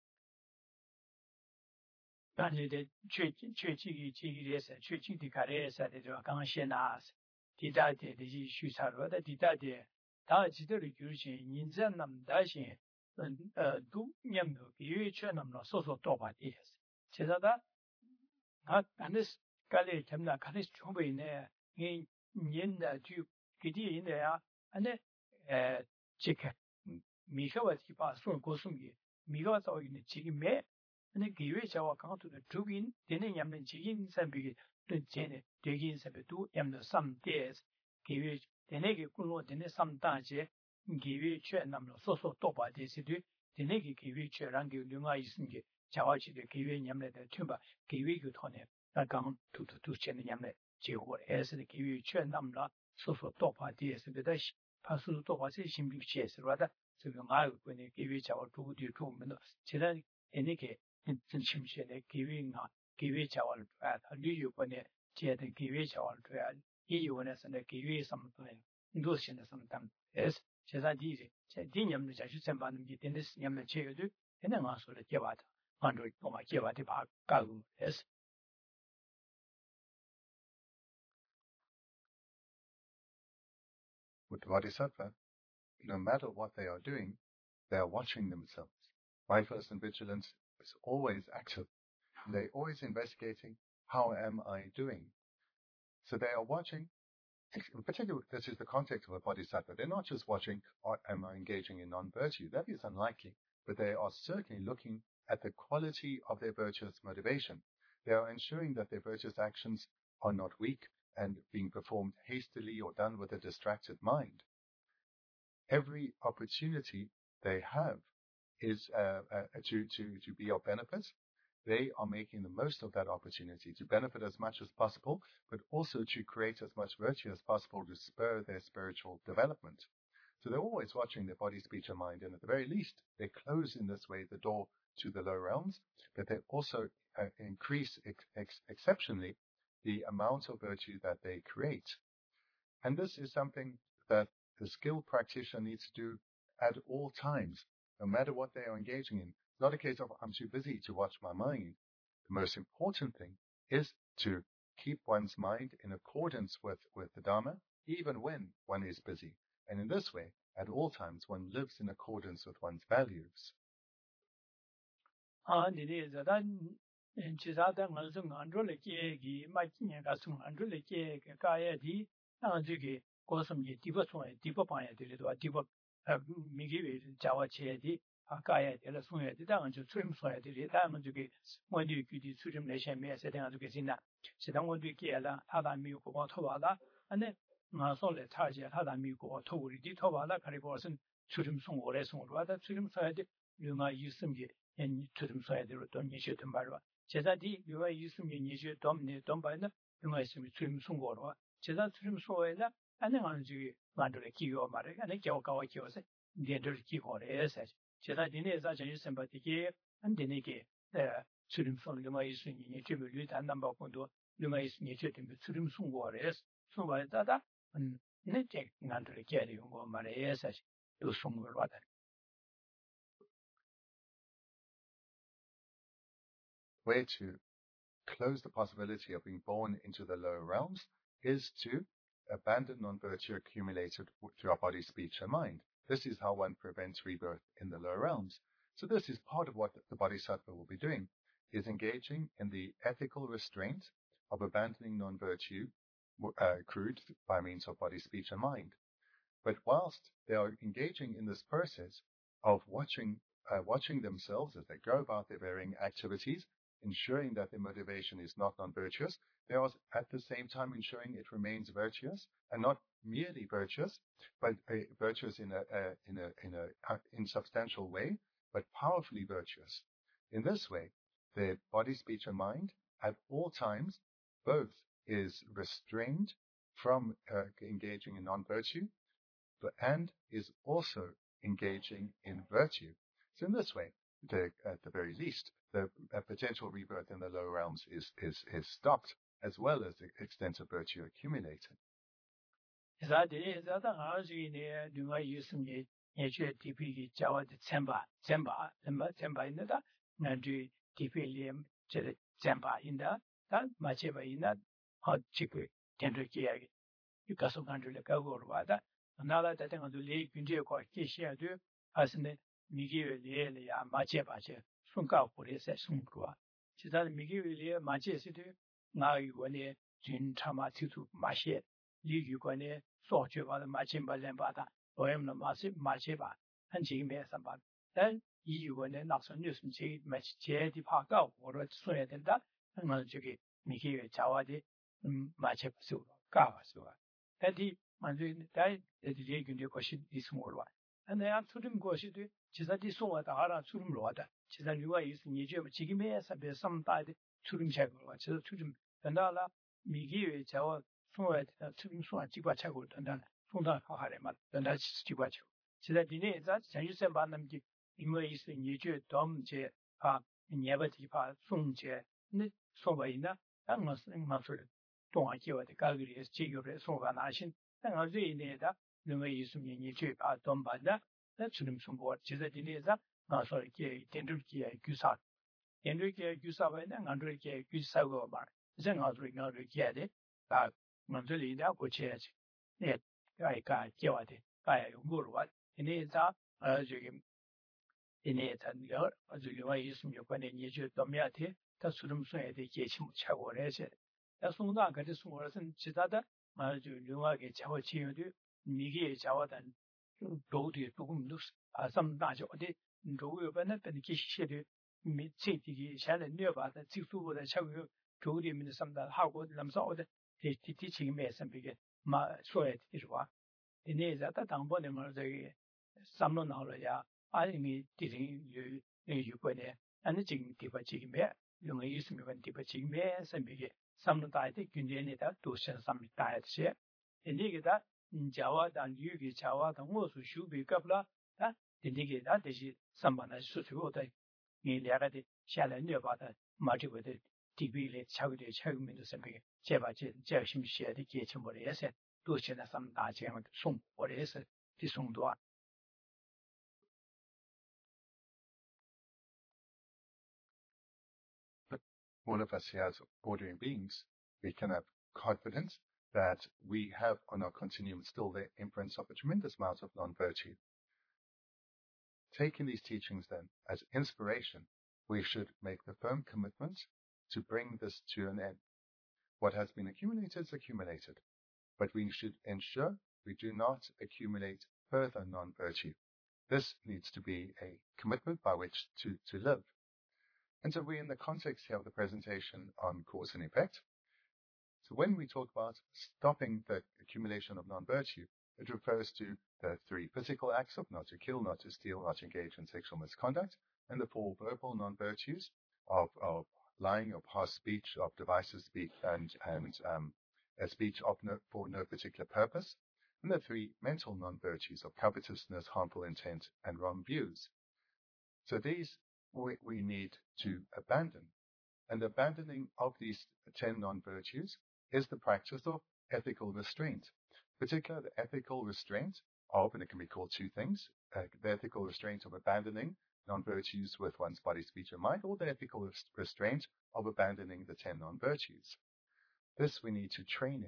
하늘에 최치 최치기 지기에서 최치디 가래에서 되죠 강신나스 디다데 디지 슈사로다 디다데 다 지들이 규신 인자남 다시 어 두념도 비유처럼로 소소 도바디스 제자다 아 안스 갈래 점나 갈래 충분히네 이 년다 주 기디인데야 안에 에 지켜 미가와지 바순 고숨기 미가와서 있는 지금에 근데 기회 자와 강도도 두긴 되는 얌는 지긴 선비기 르제네 되긴 선비도 얌는 삼데스 기회 되네게 꿀로 되네 삼다제 기회 최남로 소소 또바데스도 되네게 기회 최랑게 류가 있은게 자와지의 기회 얌네데 튜바 기회 교토네 나강 투투투체는 얌네 제고 에스의 기회 최남라 소소 또바데스도 파수도 또바세 심비치에스라다 지금 아이고 보니 기회 자와 두디 두면 제가 에네게 진심시에 기회가 기회 자원을 아 리유번에 제의 기회 자원을 줘야 이 요원에서는 기회 삼도에 인도시는 삼담 에스 제가 디제 제 디념을 자주 선반는 게 되는 념을 제거도 되는 것으로 제와다 안로 고마 제와디 바 가고 에스 With the Bodhisattva, no matter what they are doing, they are watching themselves. Mindfulness and vigilance is always active. They're always investigating, how am I doing? So they are watching, in particular, this is the context of a bodhisattva. They're not just watching, am I engaging in non-virtue? That is unlikely. But they are certainly looking at the quality of their virtuous motivation. They are ensuring that their virtuous actions are not weak and being performed hastily or done with a distracted mind. Every opportunity they have is uh, uh, to, to, to be of benefit. They are making the most of that opportunity to benefit as much as possible, but also to create as much virtue as possible to spur their spiritual development. So they're always watching their body, speech, and mind, and at the very least, they close in this way the door to the low realms, but they also uh, increase ex- ex- exceptionally the amount of virtue that they create. And this is something that the skilled practitioner needs to do at all times, no matter what they are engaging in. It's not a case of, I'm too busy to watch my mind. The most important thing is to keep one's mind in accordance with, with the Dharma, even when one is busy. And in this way, at all times, one lives in accordance with one's values. 아, 니네서 난 지사당 안성 안줄레 계기 마치냐 가서 안줄레 계기 가야지 아 저기 고섬이 디버송에 디버방에 들려도 디버 미기베 자와체디 아까야 될 송에 되다가 저 수림 소야 되리 다음은 저기 뭐디 규디 수림 내셔메 세대가 저기 지나 시당 원디 계라 하다 미고 뭐 토바다 안에 나서래 타지 하다 미고 토우리디 토바다 그리고선 수림 송 오래 송으로 하다 수림 소야 돼 류마 있음게 엔 수림 소야 되로 돈 니셔든 말로 제자디 류마 있음게 니셔 돈네 돈 바이나 류마 있음이 수림 송고로 제자 수림 소에나 안에 가는 저기 만들어 기요 말에 안에 겨가와 기어서 니들 기고래서 제가 니네서 전유 선바티게 안 되네게 에 수림 송류마 있으니 니집을 일단 남바고도 류마 있으니 저때 수림 송고래서 송바다다 음 네제 난들 게리고 거 말에서 또 송을 와다 Way to close the possibility of being born into the lower realms is to abandon non-virtue accumulated through our body, speech, and mind. This is how one prevents rebirth in the lower realms. So this is part of what the Bodhisattva will be doing, is engaging in the ethical restraint of abandoning non-virtue uh, accrued by means of body, speech, and mind. But whilst they are engaging in this process of watching, uh, watching themselves as they go about their varying activities, ensuring that their motivation is not non-virtuous, they are at the same time ensuring it remains virtuous, and not merely virtuous, but uh, virtuous in a, uh, in a in a uh, insubstantial way, but powerfully virtuous. In this way, their body, speech, and mind at all times both is restrained from uh, engaging in non-virtue, but and is also engaging in virtue. So in this way, the, at the very least, the uh, potential rebirth in the lower realms is, is, is stopped, as well as the extensive virtue accumulated. And then Surim Goshi, Chisati Sua, the Hara Surim Roda, Chisanua is Nijo, Chigime, Sabe, some died Surim Chagua, Chisurim, Dandala, Migi, Chawa, Sua, Surim Sua, Chiba Chagu, and then Sunda Harema, and that's Chibacho. Chisadine, that Sanjusan Banamji, Ima is Nijo, Dom Je, Pa, Nyavati Pa, Sung Je, Sobaina, and Master, Don't give the Gallery as Chigo, Sova Nation, and I really need that. Nunga yisum yin yi a domba da, da churim sumbo, chisa dineza, nga so ki tendur ki gyusa. Tendur ki gyusa ba na ngandur ki gyusa go ba. Zeng nga so nga ru ki de, da ngandur li da go che chi. Ne kai ka jewa de, kai yu gu ru wa. Ini za a ji gi ini ta ni ga, a ji gi wa yisum yo kwane ni ju domya de, da churim sun de ki chi mu cha go re che. Da sung da ga de sung wo sen chida da, ma ju luwa ge cha wo chi yu de. Migi Jawadan Rodi Dugumdus, some Najodi, Rogan, and Kishidi, Mitsiti, Shannon Neva, the Tifu, the Chagu, Jodi, and some that Howard Lamsod, the teaching mess and begin. Ma Soet is what. The names at the Tambonima, the Samno Nalaya, I mean, didn't you, you go there, and the Jing Tipa Chicken Bear, you may use me when Tipa Chicken Bears and begin. Some diet, you need that to send some diet share. And nigga that. Java and Yugi Java, the most should be Gabla, that the nigga that is someone as should go there. In the other challenge about the multi with the T V late Chowdy Chowmin to something. Java Jashim shared the kitchen what he said, do send some Dajam sum, what is it? This song do. But all of us here as ordering beings, we can have confidence that we have on our continuum still the imprints of a tremendous amount of non-virtue. Taking these teachings then as inspiration, we should make the firm commitment to bring this to an end. What has been accumulated is accumulated, but we should ensure we do not accumulate further non-virtue. This needs to be a commitment by which to, to live. And so we're in the context here of the presentation on cause and effect. So when we talk about stopping the accumulation of non-virtue, it refers to the three physical acts of not to kill, not to steal, not to engage in sexual misconduct, and the four verbal non-virtues of, of lying, of harsh speech, of divisive speech, and, and um, a speech of no, for no particular purpose, and the three mental non-virtues of covetousness, harmful intent, and wrong views. So these we, we need to abandon. And abandoning of these ten non-virtues is the practice of ethical restraint, particularly the ethical restraint of, and it can be called two things, uh, the ethical restraint of abandoning non-virtues with one's body, speech, and mind, or the ethical restraint of abandoning the ten non-virtues. This we need to train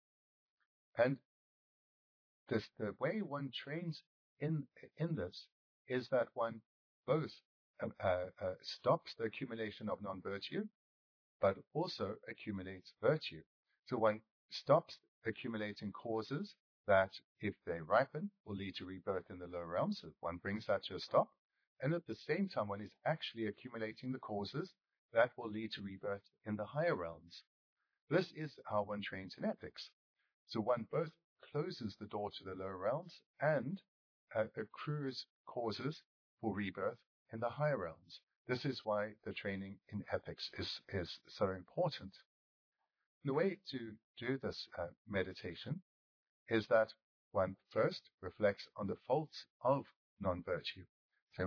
in. And this, the way one trains in, in this is that one both uh, uh, stops the accumulation of non-virtue, but also accumulates virtue. So one stops accumulating causes that, if they ripen, will lead to rebirth in the lower realms. So one brings that to a stop. And at the same time, one is actually accumulating the causes that will lead to rebirth in the higher realms. This is how one trains in ethics. So one both closes the door to the lower realms and uh, accrues causes for rebirth in the higher realms. This is why the training in ethics is, is so important. The way to do this uh, meditation is that one first reflects on the faults of non-virtue. So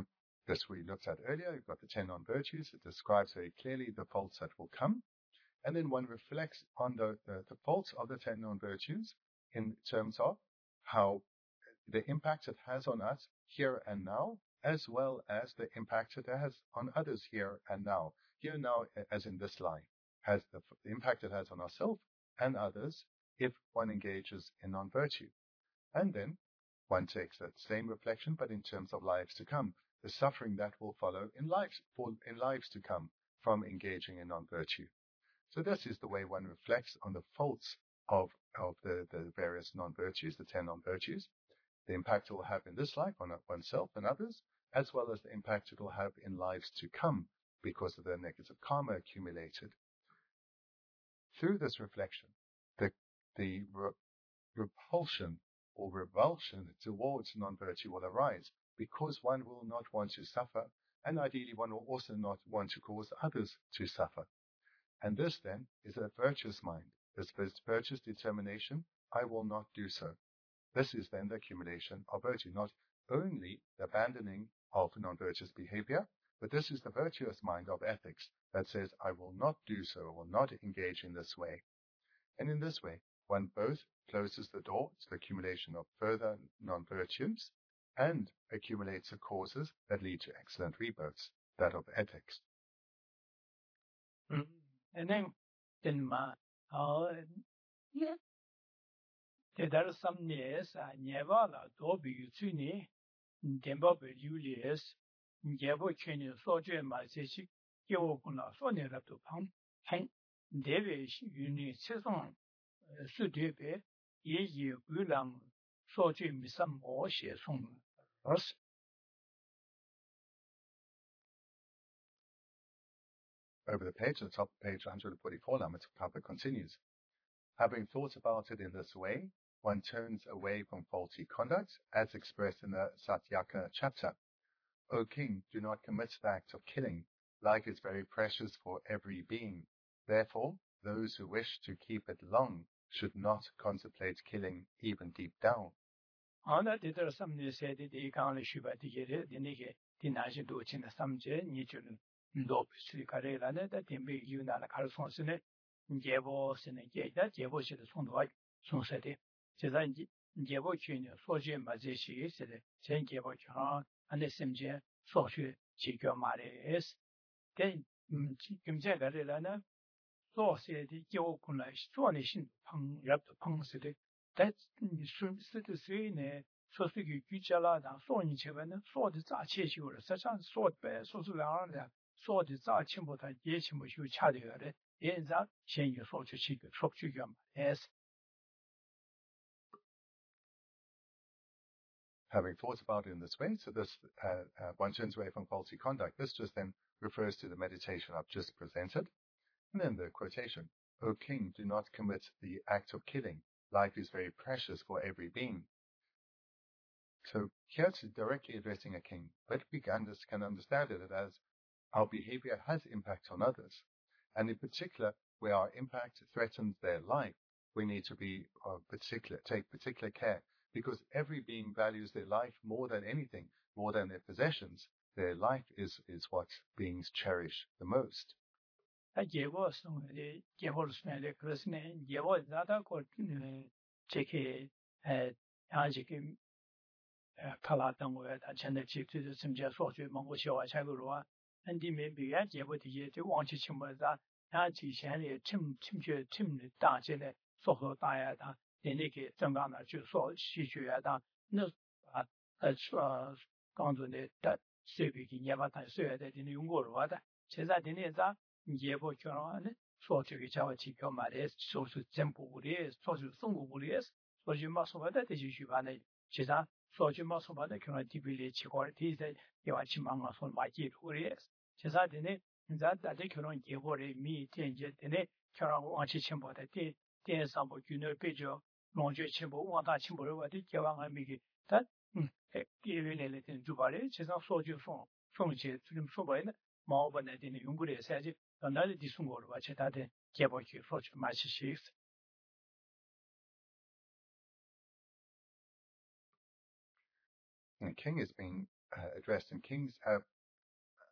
This we looked at earlier. You've got the ten non-virtues. It describes very clearly the faults that will come. And then one reflects on the, the, the faults of the ten non-virtues in terms of how the impact it has on us here and now, as well as the impact it has on others here and now. Here and now, as in this line, has the, the impact it has on ourselves and others if one engages in non-virtue. And then one takes that same reflection, but in terms of lives to come, the suffering that will follow in lives, for, in lives to come from engaging in non-virtue. So this is the way one reflects on the faults of, of the, the various non-virtues, the ten non-virtues, the impact it will have in this life on oneself and others, as well as the impact it will have in lives to come because of the negative karma accumulated. Through this reflection, the, the re- repulsion or revulsion towards non-virtue will arise because one will not want to suffer, and ideally one will also not want to cause others to suffer. And this then is a virtuous mind. This virtuous determination, I will not do so. This is then the accumulation of virtue, not only the abandoning of non-virtuous behavior, but this is the virtuous mind of ethics that says, I will not do so, I will not engage in this way. And in this way, one both closes the door to the accumulation of further non-virtues and accumulates the causes that lead to excellent rebirths, that of ethics. Mm. And then, then ma, uh, yeah. There are some years, I never do be tuni, Demba Julius, Jabo Cheney, Soja, my sister, Yokuna, Sonia to Pump, Hank, David, Uni, Saison, Sudebe, Ye, Gulam, Soja, Missam, or she song. Us. Over the page, the top of page one hundred forty-four, Lamatsukapa continues. Having thought about it in this way, one turns away from faulty conduct, as expressed in the Satyaka chapter. O king, do not commit the act of killing. Life is very precious for every being. Therefore, those who wish to keep it long should not contemplate killing even deep down. Ana de der samne se de de kan le shuba de gere de ne ge din na ji do chin da sam je ni ju ndo bi su ka re la ne da tin bi yu na la ka so se ne je bo se ne je da je bo shi de song do song se de je da je bo chi ne so je ma je shi se de chen je bo cha an de sim je so shu chi gyo ma re es de kim je ga re la ne so se de je wo kun la so ne shin pang yap de pang se de that sun是的谁呢？说是个居家啦，然说你前面呢说的咋切修了，实际上说白说是两样的，说的咋清不他也清不修恰的个的，也让先有说出去个说去个嘛，也是。 Having thought about it in this way, so this uh, uh, one turns away from faulty conduct. This just then refers to the meditation I've just presented. And then the quotation, O king, do not commit the act of killing. Life is very precious for every being. So here it's directly addressing a king, but we can understand it as our behavior has impact on others. And in particular, where our impact threatens their life, we need to be uh, particular, take particular care, because every being values their life more than anything, more than their possessions. Their life is, is what beings cherish the most. 예보 성에 예보를 쓰는데 그렇으네 예보 나다고 제게 에 아직 칼라던 거에 다 전에 직접 심지어 소주 먹고 쉬어 차고로와 한디면 비야 예보디에 저 왕치 침보다 다 지시한에 침 침学침的大些的说和大呀的那个正刚的就说戏剧啊的那啊呃说刚才的的设备给也把它设的的用过了的现在的那啥也不叫呢说这个叫机票买的说是真不的说是送不的说是嘛说的这些吧呢其实说句嘛说吧的可能地比里奇怪的在也往起忙啊说买记录的其实的呢你在在这可能也或者米电解的呢可能往起情报的电电上不就那比较弄觉情报往大情报的话的结往还没给但嗯哎因为那那就把的其实说句说说起这么说白呢毛本来的用过的赛季到那里的送过的话其他的结报去说去买些些 And king is being uh, addressed, and kings have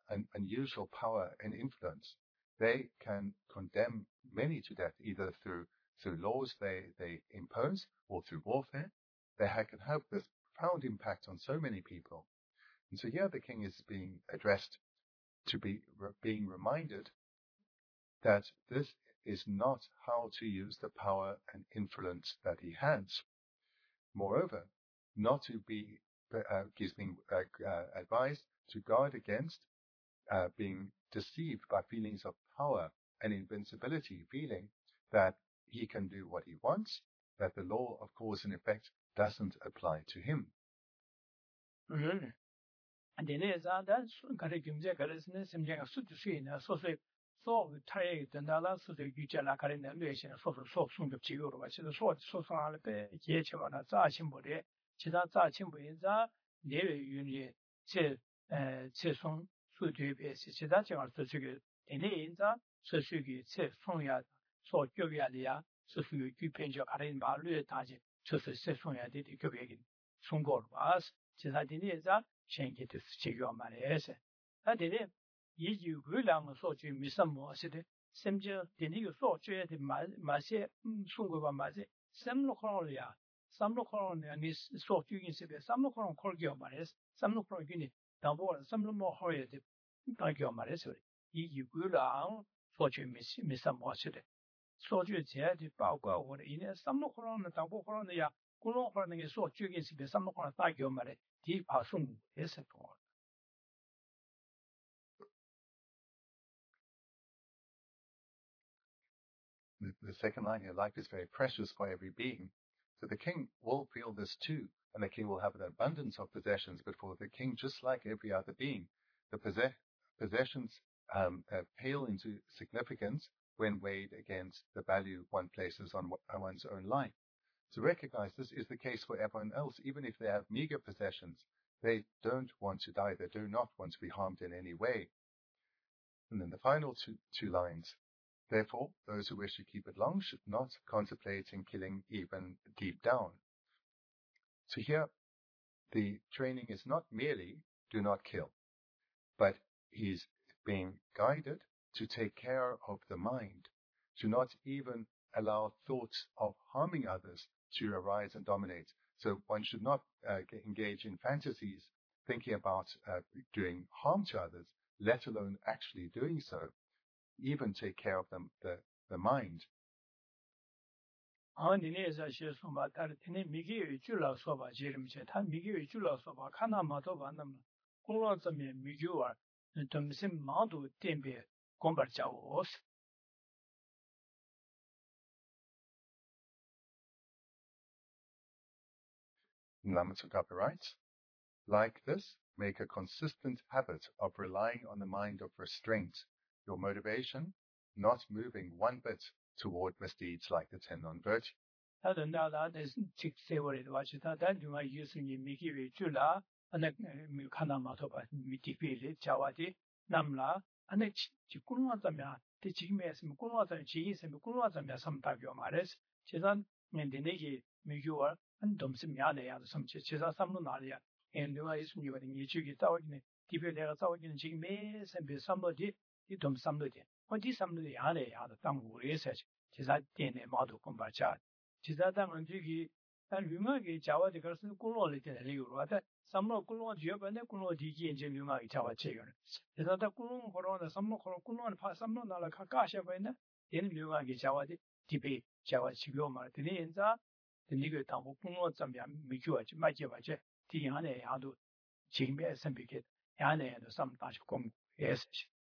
an unusual power and influence. They can condemn many to death, either through through laws they, they impose or through warfare. They can have this profound impact on so many people. And so here the king is being addressed to be being reminded that this is not how to use the power and influence that he has. Moreover, not to be, uh, he's being uh, uh, advised to guard against uh, being deceived by feelings of power and invincibility, feeling that he can do what he wants, that the law of cause and effect doesn't apply to him. Mm-hmm. And then is that got a gimze garisne simjang su su ina so so so tai den da la su de yuja la garin de lue xin so so so sung de ji yo ba xin so so so ala be ye che ba na za xin bo de chi da za xin bo yin za le wei yun ye che eh che song su de be si chi da jiang er su ge de ne yin za su su ge che song ya so jiu ya li ya su su ge ju pen jiao garin ba lue da ji che su che song ya de de ge ge song go ba chi da de ne za Shenki to Chigo Mares. I did it. You grew long so to me some more city. Semja, the new so to the Masse, Sunguba Maze, some Locolia, some Locolia, and this sort you can see some Locon Corgio Mares, some Locogini, Dambo, some more horrid Corgio Mares. You grew long so to me some more city. So to the Pauga or in some Locon, the Dambo Coronia, Gulon for the sort you can see some Locon Tagio Mare. The, the second line here, life is very precious for every being. So the king will feel this too, and the king will have an abundance of possessions, but for the king, just like every other being, the possess- possessions um, uh, pale into significance when weighed against the value one places on, on one's own life. To recognize this is the case for everyone else. Even if they have meager possessions, they don't want to die. They do not want to be harmed in any way. And then the final two, two lines. Therefore, those who wish to keep it long should not contemplate in killing even deep down. So here, the training is not merely do not kill, but he's being guided to take care of the mind, to not even allow thoughts of harming others to arise and dominate. So one should not uh, engage in fantasies thinking about uh, doing harm to others, let alone actually doing so, even take care of them, the, the mind. Lama Tsongkhapa writes, like this, make a consistent habit of relying on the mind of restraint, your motivation not moving one bit toward misdeeds like the ten non-virtues. and domsim ya le ya some chisa samlu na ya and do is you in you gi taw ni ti pe le ga taw ni ji me se be samlo di di dom samlo di ho di samlo ya le ya da dang wu le se chisa dian ne ma do kon ba cha chisa dang an ji gi dan lu ma gi ja wa de ga su kun lo le de le yu wa da samlo kun lo ji ba ne kun lo di ji ji lu ma gi ja wa che yo chisa da kun lo ko ro da samlo ko kun lo pa samlo na la ka ka she ba ne den lu ma gi ja wa di ti pe ja wa chi yo ma de ni za the nigger town will pull out some Miku, my Javaja, Tiane, Adu, Jimmy, and Picket, Anne, and some touch of Kong. Yes.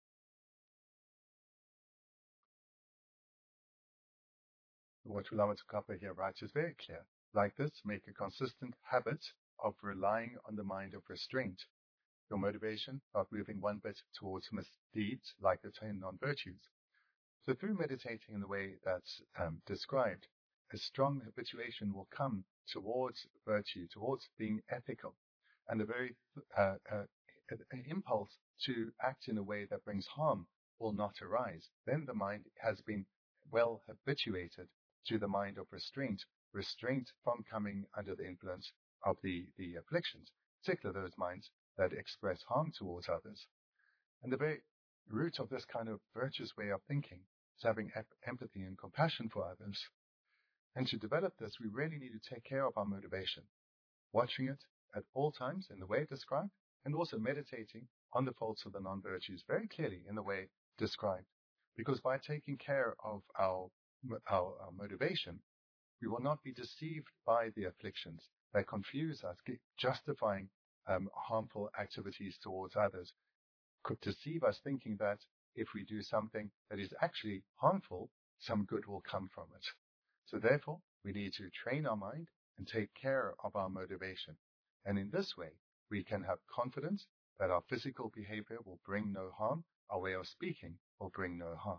What Lama Tsongkhapa here writes is very clear. Like this, make a consistent habit of relying on the mind of restraint, your motivation of moving one bit towards misdeeds like the ten non-virtues. So through meditating in the way that's um, described, a strong habituation will come towards virtue, towards being ethical, and the very uh, uh, an impulse to act in a way that brings harm will not arise. Then the mind has been well habituated to the mind of restraint, restraint from coming under the influence of the, the afflictions, particularly those minds that express harm towards others. And the very root of this kind of virtuous way of thinking is having empathy and compassion for others. And to develop this, we really need to take care of our motivation, watching it at all times in the way described, and also meditating on the faults of the non-virtues very clearly in the way described. Because by taking care of our, our, our motivation, we will not be deceived by the afflictions that confuse us, justifying um, harmful activities towards others, could deceive us thinking that if we do something that is actually harmful, some good will come from it. So therefore, we need to train our mind and take care of our motivation. And in this way, we can have confidence that our physical behavior will bring no harm, our way of speaking will bring no harm.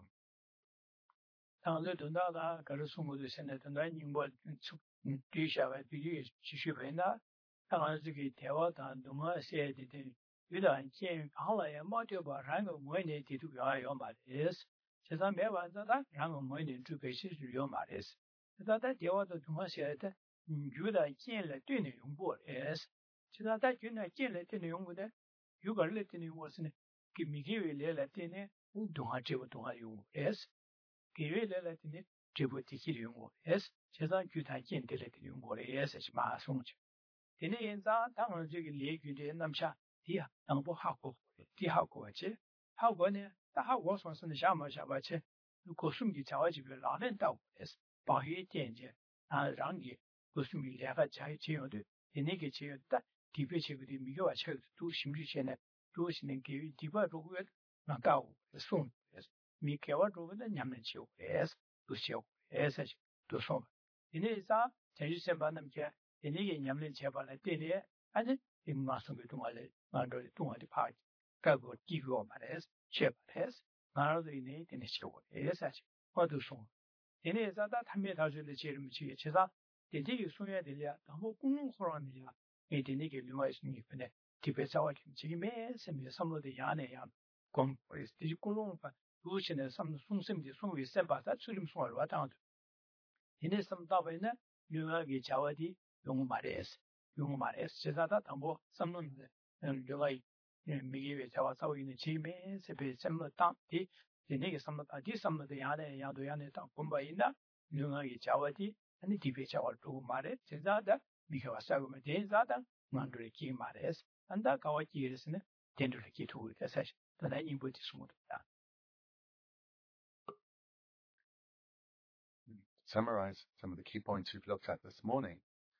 Summarize some of the key points we've looked at this morning.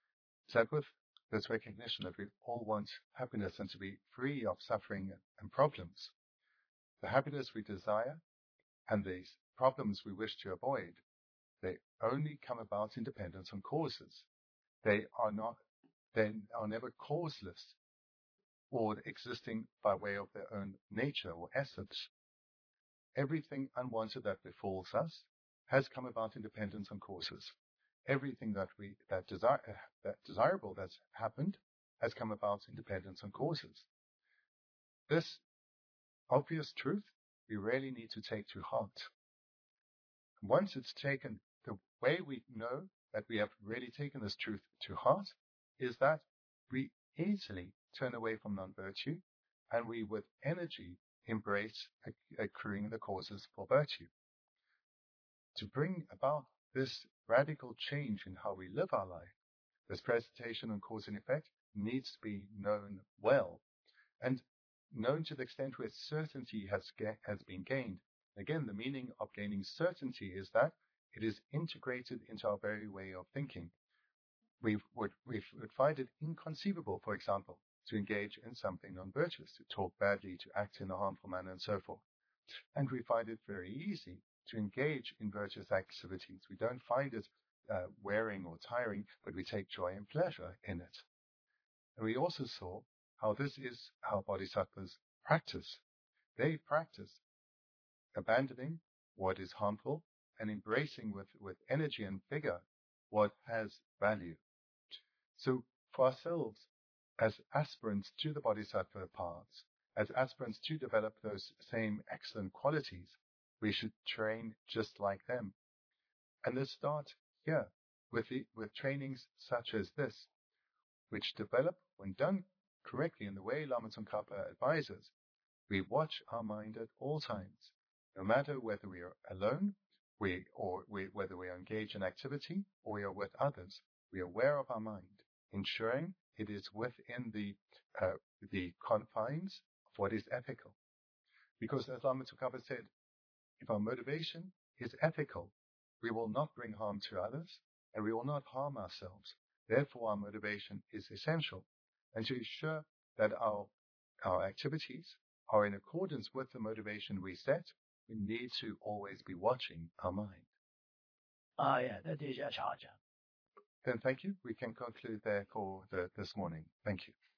So with this recognition that we all want happiness and to be free of suffering and problems, the happiness we desire and these problems we wish to avoid, they only come about in dependence on causes. They are not, they are never causeless or existing by way of their own nature or essence. Everything unwanted that befalls us has come about in dependence on causes. Everything that we that desire that desirable that's happened has come about in dependence on causes. This obvious truth we really need to take to heart. Once it's taken, the way we know that we have really taken this truth to heart is that we easily turn away from non-virtue and we with energy embrace accruing the causes for virtue. To bring about this radical change in how we live our life, this presentation on cause and effect needs to be known well and known to the extent where certainty has, get, has been gained. Again, the meaning of gaining certainty is that it is integrated into our very way of thinking. We would, we would find it inconceivable, for example, to engage in something non-virtuous, to talk badly, to act in a harmful manner, and so forth. And we find it very easy to engage in virtuous activities. We don't find it uh, wearing or tiring, but we take joy and pleasure in it. And we also saw how this is how bodhisattvas practice. They practice abandoning what is harmful and embracing with, with energy and vigor what has value. So for ourselves, as aspirants to the bodhisattva paths, as aspirants to develop those same excellent qualities, we should train just like them. And let's start here with the, with trainings such as this, which develop, when done correctly in the way Lama Tsongkhapa advises, We watch our mind at all times, no matter whether we are alone, we or we, whether we are engaged in activity or we are with others. We are aware of our mind, ensuring it is within the uh, the confines of what is ethical. Because as Lama Tsongkhapa said, if our motivation is ethical, we will not bring harm to others and we will not harm ourselves. Therefore, our motivation is essential. And to ensure that our, our activities are in accordance with the motivation we set, we need to always be watching our mind. Ah, yeah, that is a charge. Then thank you. We can conclude there for the, this morning. Thank you.